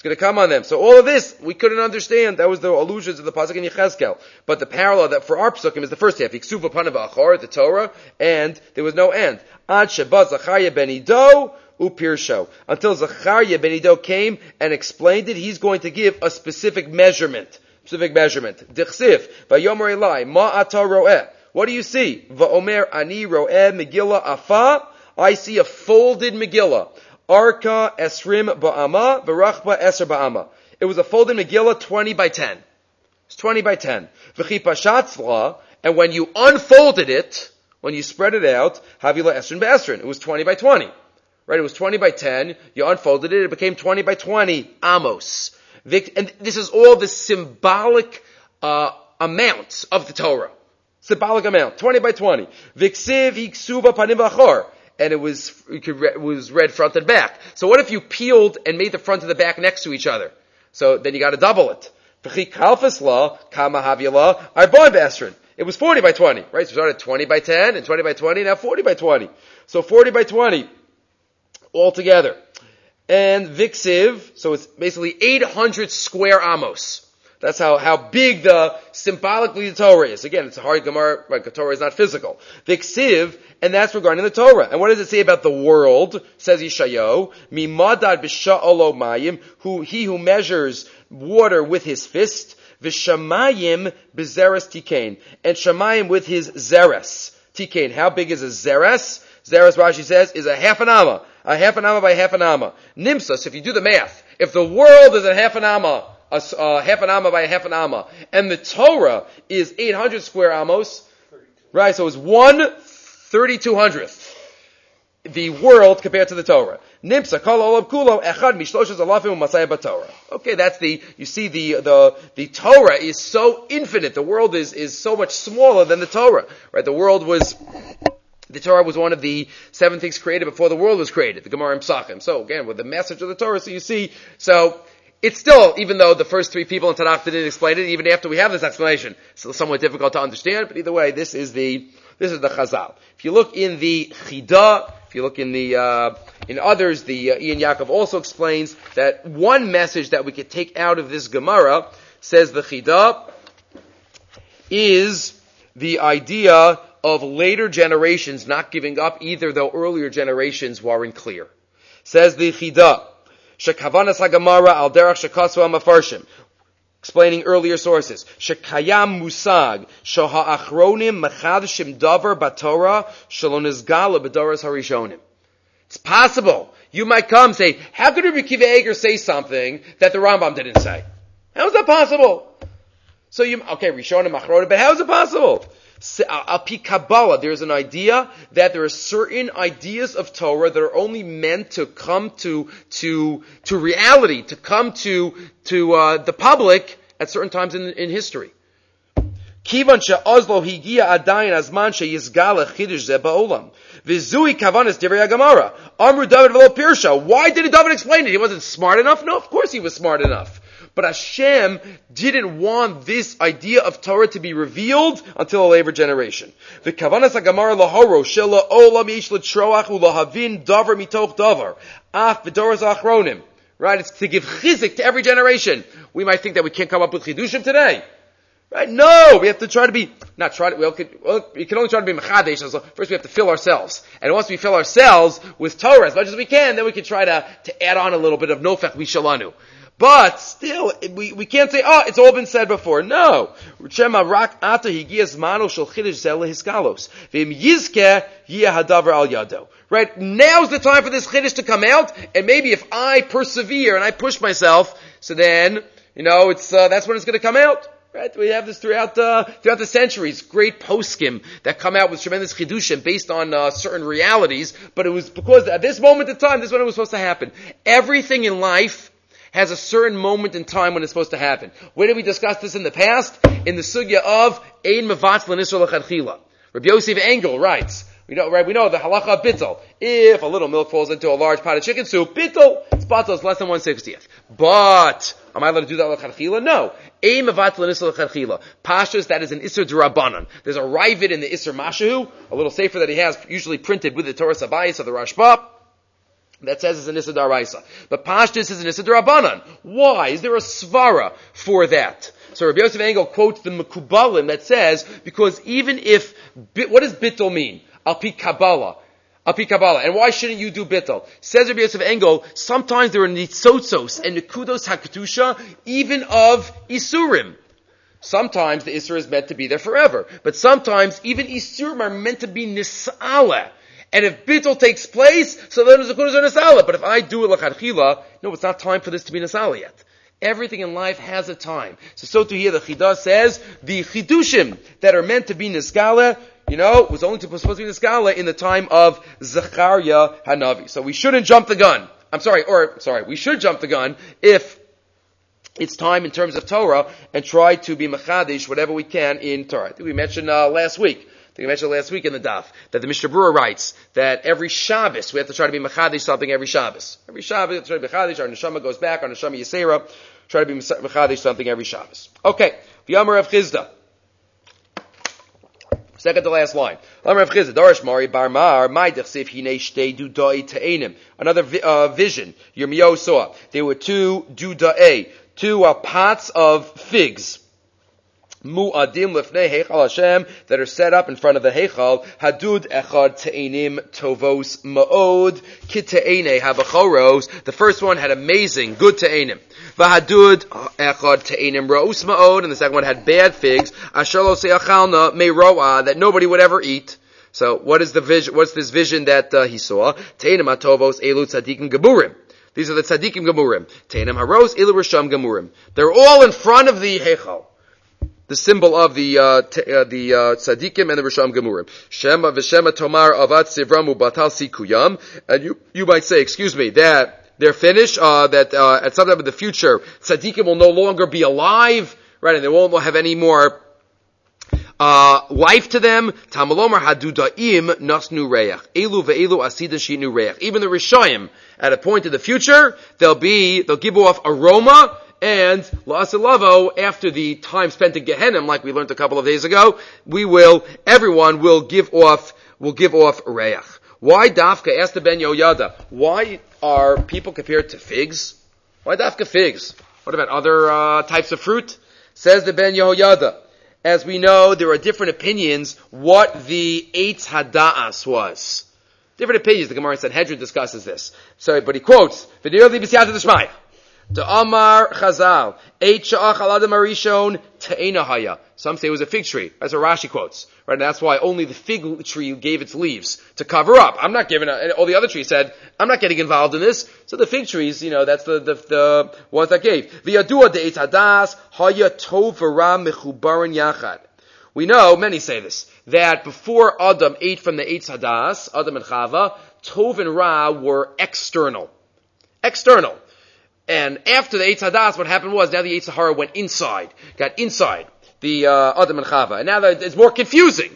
So all of this, we couldn't understand. That was the allusions of the pasuk in Yechezkel. But the parallel that for our pasukim is the first half. Iksuv panav v'achor, the Torah, and there was no end. Ad sheba Zachariah ben Ido, Upirsho. Until Zechariah ben Ido came and explained it, he's going to give a specific measurement. Dichsif, vayomer Eli, ma ata ro'eh. What do you see? Va'omer ani ro'eh Megillah afa. I see a folded Megillah. Arka esrim ba'ama, v'rachba eser ba'ama. It was a folded Megillah 20 by 10. It's 20 by 10. V'chi pashatzla, and when you unfolded it, when you spread it out, havila esrin ba'esrin. It was 20 by 20. Right, it was 20 by 10, you unfolded it, it became 20 by 20, amos. And this is all the symbolic amounts of the Torah. Symbolic amount, 20 by 20. Viksiv iksuva panim v'achor. And it was read front and back. So what if you peeled and made the front and the back next to each other? So then you gotta double it. V'chi kalfasla, kama havila, arbon b'esrin. It was 40 by 20, right? So we started 20 by 10 and 20 by 20, now 40 by 20. So 40 by 20. Altogether. And Viksiv, so it's basically 800 square amos. That's how big symbolically the Torah is. Again, it's a hard Gemara, right? The Torah is not physical. Viksiv, and that's regarding the Torah. And what does it say about the world? Says Yeshayahu, Mimadad b'sha'olo mayim, he who measures water with his fist, v'shamayim b'zeres tikain, and shamayim with his zeres. Tikain, how big is a zeres? Zeres, Rashi says, is a half an amma. A half an amma by half an amma. Nimsas, if you do the math, if the world is a half an amma, a half an amma by a half an amma, and the Torah is 800 square amos, right, so it's 1/3200th. The world compared to the Torah. Nimsa kol olav kulo echad mishloshes alafim u'masayah b'Torah. Okay, that's you see the Torah is so infinite. The world is so much smaller than the Torah, right? The Torah was one of the 7 things created before the world was created, the Gemara in Psachim. So again, with the message of the Torah, so you see, it's still, even though the first 3 people in Tanakh didn't explain it, even after we have this explanation, it's still somewhat difficult to understand, but either way, this is the Chazal. If you look in the Chidah, if you look in in others, the Ian Yaakov also explains that one message that we could take out of this Gemara, says the Chidah, is the idea of later generations not giving up, either though earlier generations weren't clear. Says the Chidah, Shekavanas haGemara al derech shekasu hamafarshim. Explaining earlier sources. Shekayam musag shoha achronim mechadshim davar batorah shalon izgala b'doras harishonim. It's possible. You might come and say, how could Rabbi Akiva Eiger say something that the Rambam didn't say? How is that possible? So Rishonim, Achronim, but how is it possible? Al pi Kabbalah, there's an idea that there are certain ideas of Torah that are only meant to come to reality, to come to the public at certain times in history. Kivan she'ozlo higia adayin azman sheyizgala chidush ze ba'olam. V'zui kavanas divrei HaGemara. Amru David v'lo pirsha. Why didn't David explain it? He wasn't smart enough? No, of course he was smart enough. But Hashem didn't want this idea of Torah to be revealed until a later generation. V'kavanas HaGemara lahoro shela olam yish l'troach u'lahavin davar mitoch davar. Af v'doras achronim. Right? It's to give chizik to every generation. We might think that we can't come up with chidushim today. Right? No, we have to try to be, we can only try to be mechadesh. So first we have to fill ourselves. And once we fill ourselves with Torah as much as we can, then we can try to add on a little bit of nofech mishalanu. But still, we can't say, it's all been said before. No. Right? Now's the time for this chiddush to come out, and maybe if I persevere and I push myself, so then, it's, that's when it's going to come out. Right? We have this throughout the centuries. Great poskim that come out with tremendous chidushim based on certain realities. But it was because at this moment in time, this is when it was supposed to happen. Everything in life has a certain moment in time when it's supposed to happen. Where did we discuss this in the past? In the sugya of Ein Mevatz L'Nisra L'Chadchila. Rabbi Yosef Engel writes, we know the halacha of bittul. If a little milk falls into a large pot of chicken soup, bittul, it's batal, it's less than 1/60th. But am I allowed to do that l'chadchila? No. Ein mevat l'nisra l'chadchila. Pashas, that is an isser d'Rabbanan. There's a ravid in the isser mashahu, a little sefer that he has usually printed with the Torah Sabayis of the Rashba, that says it's an isser d'Araisa. But Pashas is an isser d'Rabbanan. Why? Is there a svara for that? So Rabbi Yosef Engel quotes the Mekubalim that says, because even if, what does bittul mean? Al pi Kabbalah. And why shouldn't you do bittul? Says Rabbi Yosef Engel, sometimes there are nitzotzos and nekudos hakadusha, even of isurim. Sometimes the isur is meant to be there forever. But sometimes even isurim are meant to be nisala. And if bittul takes place, so then the nekudos are nisala. But if I do it l'chadchila, no, it's not time for this to be nisala yet. Everything in life has a time. So to here the Chidah says, the chidushim that are meant to be niskala, was only supposed to be niskala in the time of Zechariah Hanavi. So we shouldn't jump the gun. We should jump the gun if it's time in terms of Torah and try to be machadish whatever we can in Torah. I think we mentioned last week in the daf, that the Mishnah Berurah writes that every Shabbos, we have to try to be machadish something every Shabbos. Every Shabbos, we have to try to be machadish, our neshama goes back, our neshama yisera, try to be machadish something every Shabbos. Okay, V'yamar Rav Chizda. Second to last line. Amar Rav Chizda, Darash Mari Bar Mar, Maidach Sif Hinei Shtei Dudai Te'enim. Another vision, Yirmiyahu saw. There were two pots of figs. Mu'adim lifnei heichal Hashem, that are set up in front of the heichal. Hadud echad te'enim tovos ma'od kite'enei habachoros. The first one had amazing, good te'enim. V'hadud echad te'enim ra'us ma'od, and the second one had bad figs. Asher lo se'achalna me'ro'a, that nobody would ever eat. So what is the vision? What's this vision that he saw? Te'enim atovos elu tzadikim geburim. These are the tzadikim geburim. Te'enim haros elu risham geburim. They're all in front of the heichal. The symbol of the tzaddikim and the Risham Gemurim. Shema v'shema tomar avat sivramu batal sikuyam. And you might say, that they're finished, that at some time in the future, tzaddikim will no longer be alive, right, and they won't have any more life to them. Tamalomar hadudaim nasnu reach. Elu ve'elu asida shinu reach. Even the Rishayim, at a point in the future, they'll give off aroma, and la'asilavo, after the time spent in Gehenna, like we learned a couple of days ago, everyone will give off reach. Why dafka? Asked the Ben Yoyada. Why are people compared to figs? Why dafka figs? What about other types of fruit? Says the Ben Yehoyada. As we know, there are different opinions what the Eitz Hada'as was. Different opinions. The Gemara in Sanhedrin discusses this. So, but he quotes, "V'nirli b'siyata d'shmaya." To Amar Chazal, Eit sha'ach al adam harishon te'ena haya. Some say it was a fig tree. That's what Rashi quotes. Right? And that's why only the fig tree gave its leaves to cover up. I'm not giving all the other trees said, I'm not getting involved in this. So the fig trees, that's the ones that gave. V'yadua de'etz hadas haya tov v'ra mechubarin yachad. We know, many say this, that before Adam ate from the Eitz Hadas, Adam and Chava, Tov and Ra were external. External. And after the Eitz Hadas, what happened was, now the Eitz Sahara got inside the Adam and Chava. And now it's more confusing.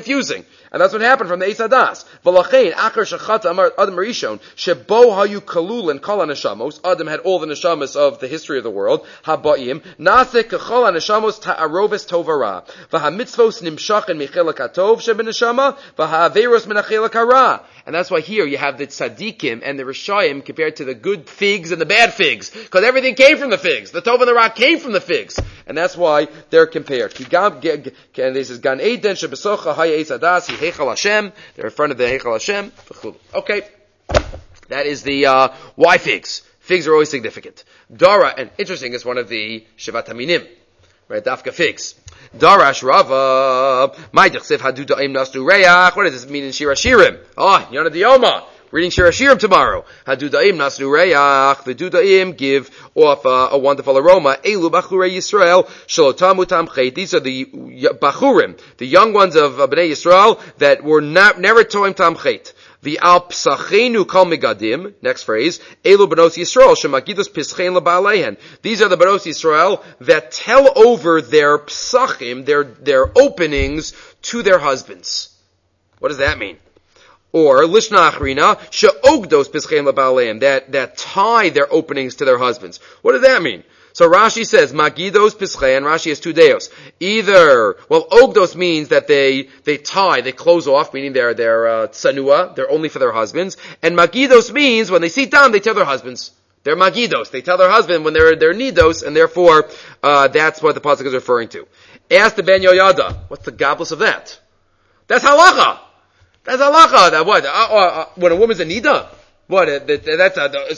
And that's what happened from the Eitz Hadas. V'lachein, achar shechata amar Adam Rishon, shebo hayu kalul and kol haneshamos. Adam had all the neshamos of the history of the world. Habayim, naseh kechol haneshamos ta'aroves tovara. V'hamitzvos nimshachen mechilak hatov shebeneshama. V'ha'averos menachilak hara. And that's why here you have the tzaddikim and the rishayim compared to the good figs and the bad figs. Because everything came from the figs. The tov and the ra came from the figs. And that's why they're compared. And this is Gan Eden shebesocha haya Eitz Hadas. Heichal Hashem, they're in front of the Heichal Hashem. Okay, that is the why figs. Figs are always significant. Dara, and interesting, is one of the Shevat Haminim, right? Dafka figs. Darash Rava, Ma'idachsev Hadu Da'im Nasnu Reach. What does this mean in Shir Hashirim? Yana Diyoma. Reading Shir Hashirim tomorrow. Hadudaim nasnu reach. The Dudaim give off a wonderful aroma. Elu bachurei Yisrael shalotamu tamchet. These are the bachurim, the young ones of Bnei Yisrael that were never toim tamchet. The al psachenu kol megadim. Next phrase. Elu benos Yisrael shemagidos pischein lebaalehen. These are the benos Yisrael that tell over their psachim, their openings to their husbands. What does that mean? Or lishna achrina she'ogdos pischein lebaalehen, that tie their openings to their husbands. What does that mean? So Rashi says magidos pischein. Rashi has two deos. Either ogdos means that they tie, they close off, meaning they're tsanua, they're only for their husbands. And magidos means when they sit down, they tell their husbands. They're magidos. They tell their husband when they're nidos, and therefore that's what the pasuk is referring to. Ask the Ben Yoyada, what's the goblis of that? That's halacha. That's halacha. That what? When a woman's a nida? What? That's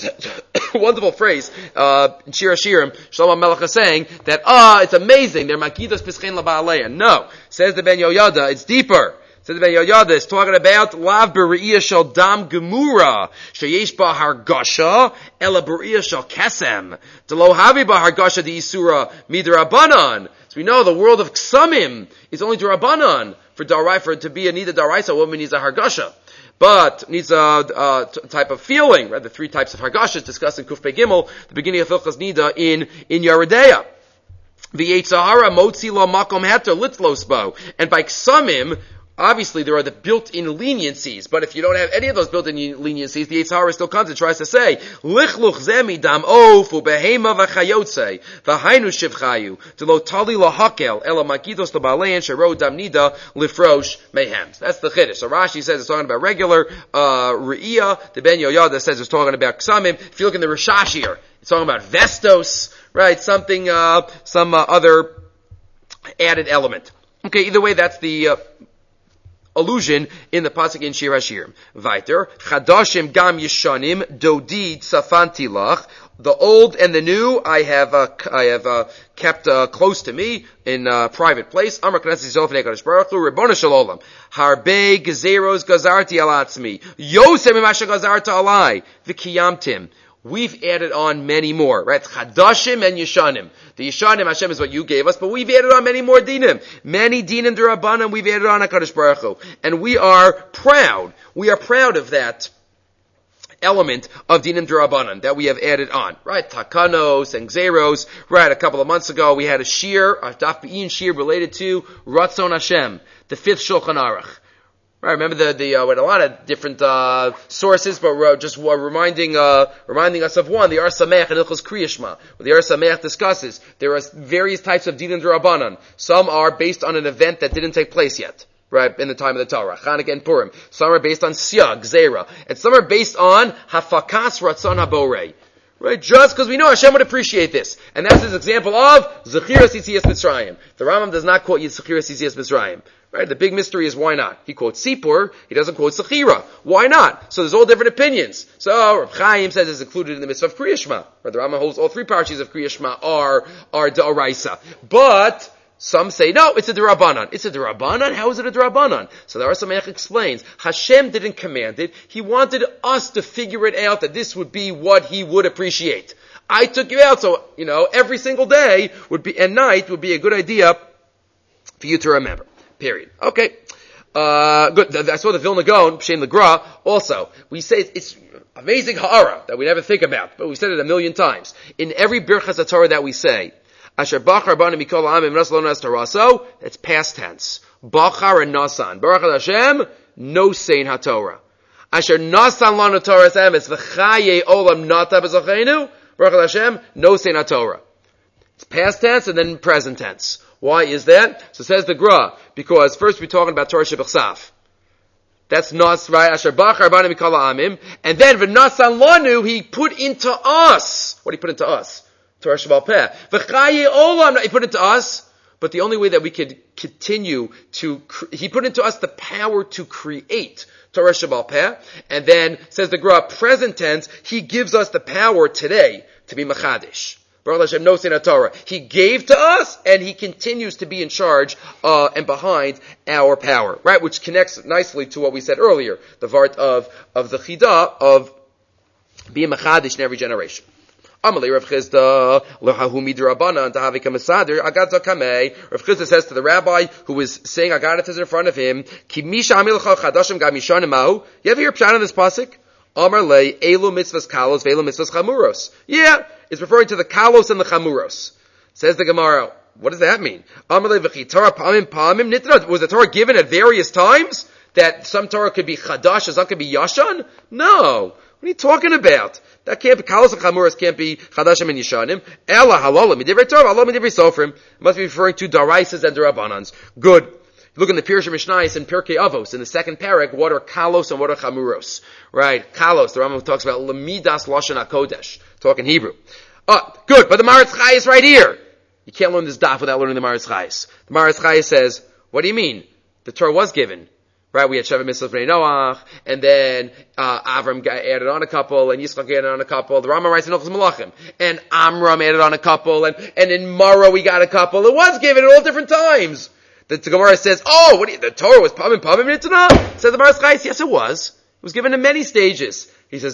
a wonderful phrase. In Shir Hashirim, Shlomo Melech is saying that, it's amazing. They're makidos pischein leba'alein. No. Says the Ben Yoyada, it's deeper. Says the Ben Yoyada, it's talking about lav b're'iyah shel dam gemura, sheyesh ba hargasha, ela b're'iyah shel kesem. D'lo havi ba hargasha di isura midrabanan. So we know the world of ksamim is only drabanan. For to be a nida daraisa, a woman needs a hargasha, but needs a type of feeling. Right? The three types of hargashas discussed in Kuf Pei Gimel, the beginning of Hilchas Nida in Yeridea. V'yetz Sahara motzi lo makom heter litlos bo, and by ksamim, obviously there are the built-in leniencies, but if you don't have any of those built-in leniencies, the Yetz Hara still comes and tries to say, Lichluch zemi dam ofu behema v'chayotze, v'hainu shivchayu, d'lo tali lahakel, ela makidos l'balein, shero dam nida, lifrosh mehem. That's the chiddush. So Rashi says it's talking about regular, re'iyah. The Ben Yoyada says it's talking about ksamim. If you look in the Rishash here, it's talking about vestos, right? Something, some other added element. Okay, either way, that's the, allusion in the pasuk in Shir Hashirim. Vayter, Chadashim gam yishanim dodi tsafanti lach. The old and the new I have kept close to me in private place. Amar Knesset Yisrael v'nei Kadosh Baruch Hu Ribono Shel Olam Harbe gezeros gazarti al atzmi Yosem imasha gazarta alai v'kiyamtim. We've added on many more, right? Chadashim and Yishanim. The Yishanim, Hashem, is what you gave us, but we've added on many more dinim. Many dinim d'Rabbanan we've added on HaKadosh Baruch Hu. And we are proud. We are proud of that element of dinim d'Rabbanan that we have added on, right? Takanos and Gzeros. Right, a couple of months ago we had a Daf Be'in shir related to Ratzon Hashem, the fifth Shulchan Aruch. Right, remember we had a lot of different sources, but we're just reminding us of one, the Ar Sameach and Ilchos Kriya Shema. What the Ar Sameach discusses, there are various types of Dinim D'Rabbanan. Some are based on an event that didn't take place yet, right, in the time of the Torah, Chanukah and Purim. Some are based on Siyag, Zera, and some are based on Hafakas Ratzon HaBorei. Right? Just because we know Hashem would appreciate this. And that's his example of Zechiras Yitzias Mitzrayim. The Rambam does not quote Zechiras Yitzias Mitzrayim. Right? The big mystery is why not? He quotes Sipur, he doesn't quote Zechira. Why not? So there's all different opinions. So Reb Chaim says it's included in the mitzvah of Kriya Shema. Right? The Rambam holds all three parshas of Kriya Shema are D'Oraisa. But some say, no, it's a D'Rabbanan. It's a D'Rabbanan? How is it a D'Rabbanan? So the Ohr Sameach explains, Hashem didn't command it. He wanted us to figure it out that this would be what he would appreciate. I took you out, so, every single day and night would be a good idea for you to remember. Period. Okay. Good. I saw the Vilna Gaon, Shem Legra, also. We say it's amazing ha'ara that we never think about, but we said it a million times. In every Birchas HaTorah that we say, Asher Bachar Bani Mikol Ha'amim Nas Lo Nas Taraso, it's past tense. Bachar and Nasan. Baruch Hashem, no sein HaTorah. Asher Nasan Lanu Torah's Emes, V'chaye Olam Nata B'Zocheinu, Baruch Hashem, no sein HaTorah. It's past tense and then present tense. Why is that? So says the Gra, because first we're talking about Torah Shebechsaf. That's Nas, right? Asher Bachar Bani Mikol Ha'amim. And then V'nasan Lanu, he put into us. What did he put into us? Torah Shebal Peh. V'chaye olam, he put into us, but the only way that we could continue he put into us the power to create Torah Shebal Peh, and then, says the Gra, present tense, he gives us the power today to be Machadish. Baruch Hashem, no sin Torah. He gave to us, and he continues to be in charge, and behind our power. Right? Which connects nicely to what we said earlier, the Vart of the Chidah, of being Machadish in every generation. Amalei Rav Chisda l'hahumi d'Rabbanan tahavika mesader agata kamei. Rav Chisda says to the rabbi who was saying agadat in front of him, Ki misha amilcha chadashim gam yishanim mahu. You ever hear pshat in this pasuk? Amalei elu mitzvahs kalos ve'elu mitzvahs chamuros. Yeah, it's referring to the kalos and the chamuros. Says the Gemara, what does that mean? Amalei v'chi Torah pamim pamim nitna. Was the Torah given at various times? That some Torah could be chadash, some could be yashan? No. What are you talking about? That can't be, kalos and chamuras can't be chadashim and yishanim. Ela halala midivrei Torah, halala midivrei sofrim. It must be referring to daraisas and darabbanans. Good. Look in the Pirush Mishnayos and Pirkei Avos, in the second parak, what are kalos and what are chamuros? Right? Kalos, the Rambam talks about lemidas lashon hakodesh, talking Hebrew. Good, but the Maharatz Chai is right here. You can't learn this daf without learning the Maharatz Chai. The Maharatz Chai says, what do you mean? The Torah was given. Right, we had Sheva Mitzvah Bnei Noach, and then Avram added on a couple, and Yitzchak added on a couple. The Rambam writes in Hilchos Malachim, and Amram added on a couple, and in Mara we got a couple. It was given at all different times. The Gemara says, the Torah was Pamim Nitna? Says the Maharatz Chai, yes it was. It was given in many stages. He says,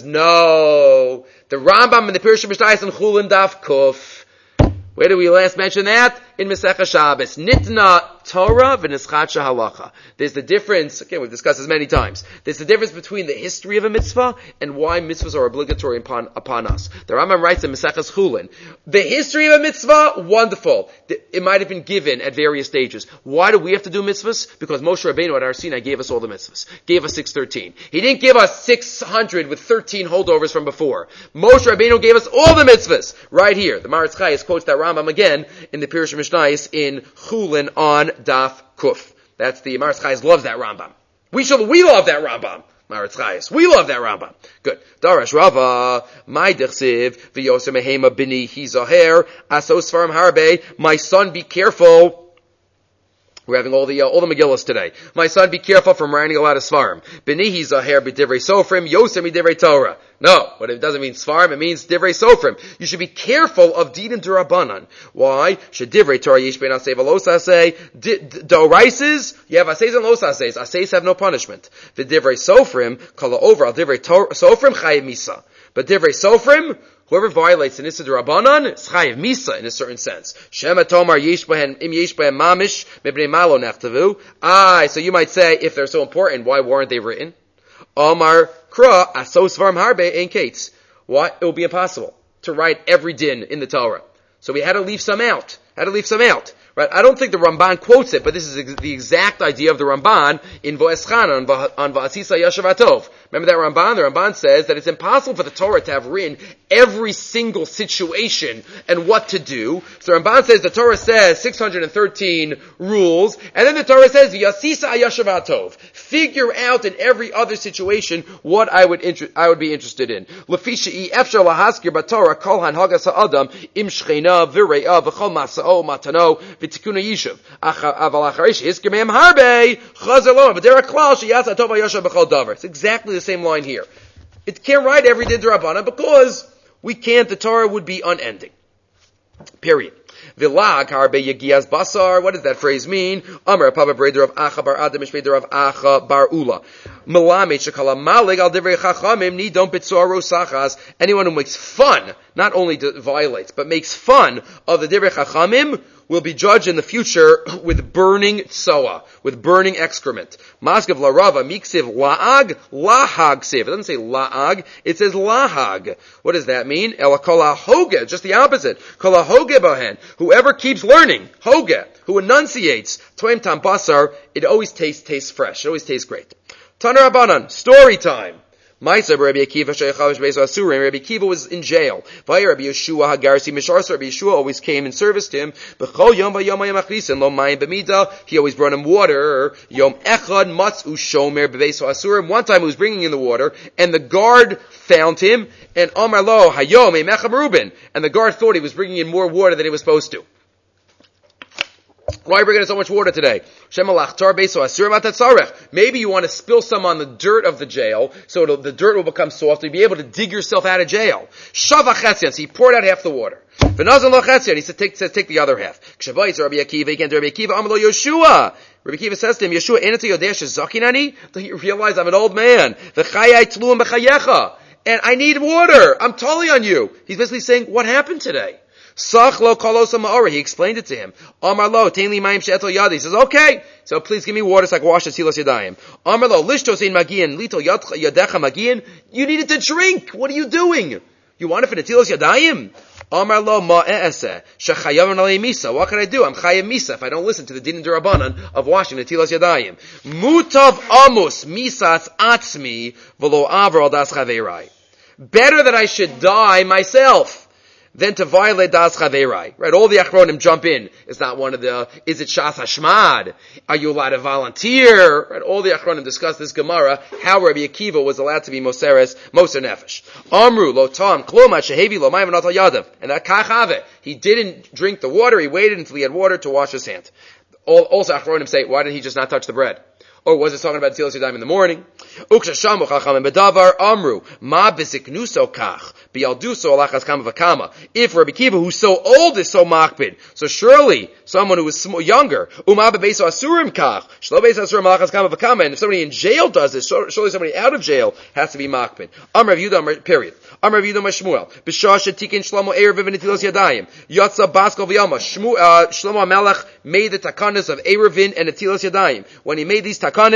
no. The Rambam in the Pirush Mishnayos and Chulin Daf Kuf. Where did we last mention that? In Masechah Shabbos. Nitna Torah v'nischacha halacha. There's the difference, again we've discussed this many times, there's the difference between the history of a mitzvah and why mitzvahs are obligatory upon us. The Rambam writes in Masechas Chulin, the history of a mitzvah, wonderful. It might have been given at various stages. Why do we have to do mitzvahs? Because Moshe Rabbeinu at Har Sinai gave us all the mitzvahs. Gave us 613. He didn't give us 600 with 13 holdovers from before. Moshe Rabbeinu gave us all the mitzvahs. Right here. The Maharatz Chai quotes that Rambam again in the Pirush Mishnayos in Chulin on Daf Kuf. That's the Maharatz Chai loves that Rambam. We love that Rambam. Maharatz Chai. We love that Rambam. Good. Darash Rava, my dechsiv, v'yoser mehema bini hizaher, asos farm harbe, my son be careful. We're having all the Megillas today. My son, be careful from writing a lot of Svarim. Benihi Zaher b'divrei Sofrim, Yoser midivrei Torah. No, but it doesn't mean Svarim, it means divrei Sofrim. You should be careful of Dinim D'Rabbanan. Why? Shedivrei Torah yish ben aseh v'los aseh. D'oraises, you have aseis and los aseis. Aseis have no punishment. V'divrei Sofrim, kala over al divrei Sofrim chayiv misa. But divrei Sofrim, whoever violates the Nissa D'Rabbanan, is chayiv misa in a certain sense. Shema tomar yesh b'hen mamish mebnei malo nechtavu. So you might say, if they're so important, why weren't they written? Omar kra asos varm harbe ein kates. What? It will be impossible to write every din in the Torah. So we had to leave some out. Right? Right? I don't think the Ramban quotes it, but this is the exact idea of the Ramban in Vo'eschana on Va'asisa Yashavatov. Remember that Ramban? The Ramban says that it's impossible for the Torah to have written every single situation and what to do. So the Ramban says the Torah says 613 rules, and then the Torah says Yasisa Yashavatov. Figure out in every other situation what I would be interested in. Lefisha efshar lahaskir b'Torah kol hanhagas ha'adam im shchena v're'ah v'chol masa'o matano v'tikuna yishuv. Aval acharish hiskir me'em harbe chazer lo v'derech klal sheyatsa tov ha'yoshav b'chol davar. It's exactly the same line here. It can't write every din d'Rabbanan because we can't. The Torah would be unending. Period. Vilag harbe yegias basar. What does that phrase mean? Amar papa breder of Acha bar Adam mishmeder of Acha bar Ula. Melamed shekala malig al divrei chachamim nidon pitzor rosachas. Anyone who makes fun, not only violates, but makes fun of the divrei chachamim, will be judged in the future with burning tsoa, with burning excrement. Maskav la rava miksiv laag lahag siv. It doesn't say laag, it says lahag. What does that mean? Ela kol hoge, just the opposite. Kol hoge bohen. Whoever keeps learning, hoge, who enunciates, toim tam basar, it always tastes fresh. It always tastes great. Taner Rabbanan, story time. Rabbi Akiva was in jail. Rabbi Yeshua always came in service to him. He always brought him water. One time he was bringing in the water, and the guard found him, and the guard thought he was bringing in more water than he was supposed to. Why are you bringing in so much water today? Maybe you want to spill some on the dirt of the jail, so the dirt will become soft, and you'll be able to dig yourself out of jail. So he poured out half the water. He said, take the other half. Rabbi Akiva says to him, Yeshua, do you realize I'm an old man? And I need water. I'm totally on you. He's basically saying, what happened today? He explained it to him. He says, okay, so please give me water so I can wash the tilas yadayim. You needed to drink. What are you doing? You want it for the tilas yadayim? What can I do? I'm chayav misa if I don't listen to the din d'Rabbanan of washing the tilas yadayim. Mutav amus misas atzmi v'lo avar al das chaverai. Better that I should die myself than to violate das chaverai. Right? All the achronim jump in. It's not one of the, is it shas hashmad? Are you allowed to volunteer? Right? All the achronim discuss this Gemara, how Rabbi Akiva was allowed to be moser nefesh. Amru lo tam kloma shehevi lo mayim natal yadav. And that kachave. He didn't drink the water, he waited until he had water to wash his hand. Also achronim say, why did he just not touch the bread? Or was it talking about Tilas Yadayim in the morning? Ukshashamu chachamim bedavar amru ma beziknuso kach bialduso alachas kama v'kama. If Rabbi Akiva, who's so old, is so makpid, so surely someone who is younger, uma bebeso asurim kach shlo beso asurim alachas kama v'kama. And if somebody in jail does this, surely somebody out of jail has to be makpid. Amr Rav Yehuda, period. Amr Rav Yehuda Shmuel b'shah shetikin Shlomo erev v'netilas yadayim yatsa baskol v'yama. Shlomo HaMelech made the takanas of erevin and netilas yadayim. When he made these takanas,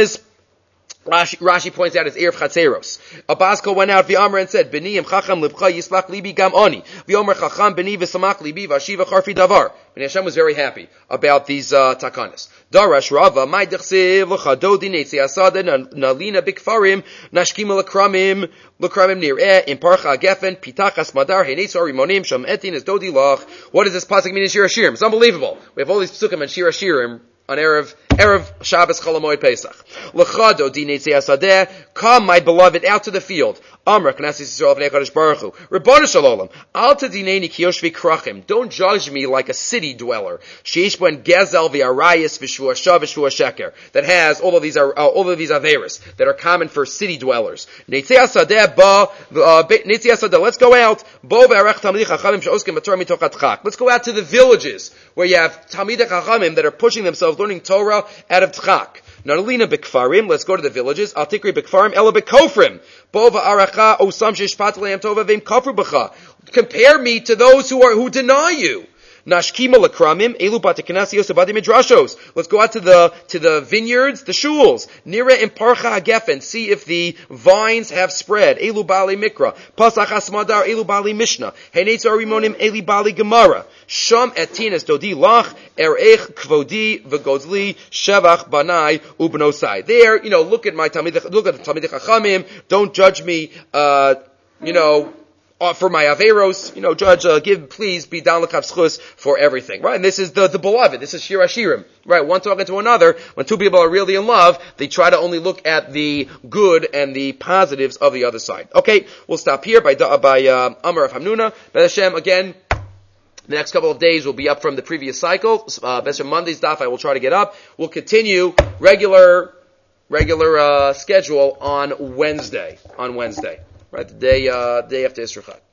Rashi points out as Erev Chatzeros. Abasko went out v'amr and said, B'ni im chacham libcha yislach libi gam oni. V'omer chacham b'ni v'samach libi v'ashiva charfi davar. And Hashem was very happy about these takanas. Darash Rava, my dechsiv l'chadodi netzi asada nalina bikfarim nashkim l'kramim nir'eh im parcha gefen pitachas madar henetzor rimonim sham etin es dodi lach. What does this pasuk mean in Shir HaShirim? It's unbelievable. We have all these psukim in Shir HaShirim on Erev Shabbos Cholamoid Pesach. L'chado dinei asadeh, come my beloved out to the field. Amra Knesset Yisrael v'nei Kadosh Baruch Hu. Ribono shel olam, al tadineni ki yoshvi krachim. Don't judge me like a city dweller. Sheish ben gezel v'arayis v'shvua shav v'shvua sheker. That has all of these averis that are common for city dwellers. Neitzi asadeh ba, neitzi asadeh. Let's go out. Bo v'arech tamidei chachamim she'oskim b'torah mitoch atchak. Let's go out to the villages where you have tamidei chachamim that are pushing themselves learning Torah out of tchak. Narlina b'kfarim, let's go to the villages. Al tikri b'kfarim, ela b'kofrim. Bova aracha osam sheshpat le'am tova v'im kafru b'cha. Compare me to those who deny you. Nashkima lakramim, elu batakanasios abadi midrashos. Let's go out to the vineyards, the shuls. Nira imparcha hagefen, see if the vines have spread. Elu bali mikra. Pasach asmadar, elu bali mishnah. Heinetzar rimonim, eli bali gemara. Sham etinas dodi lach, erech kvodi v'godli, shevach banai ubnosai. There, look at the Talmidei Chachamim. Don't judge me, for my averos, judge, please be down l'kav schus for everything, right? And this is the beloved. This is Shir Hashirim, right? One talking to another. When two people are really in love, they try to only look at the good and the positives of the other side. Okay, we'll stop here by Amar of Hamnuna. B'ez Hashem, again, the next couple of days will be up from the previous cycle. B'ez Hashem, Monday's daf I will try to get up. We'll continue regular schedule on Wednesday. Right, the day after Yisroel Chag.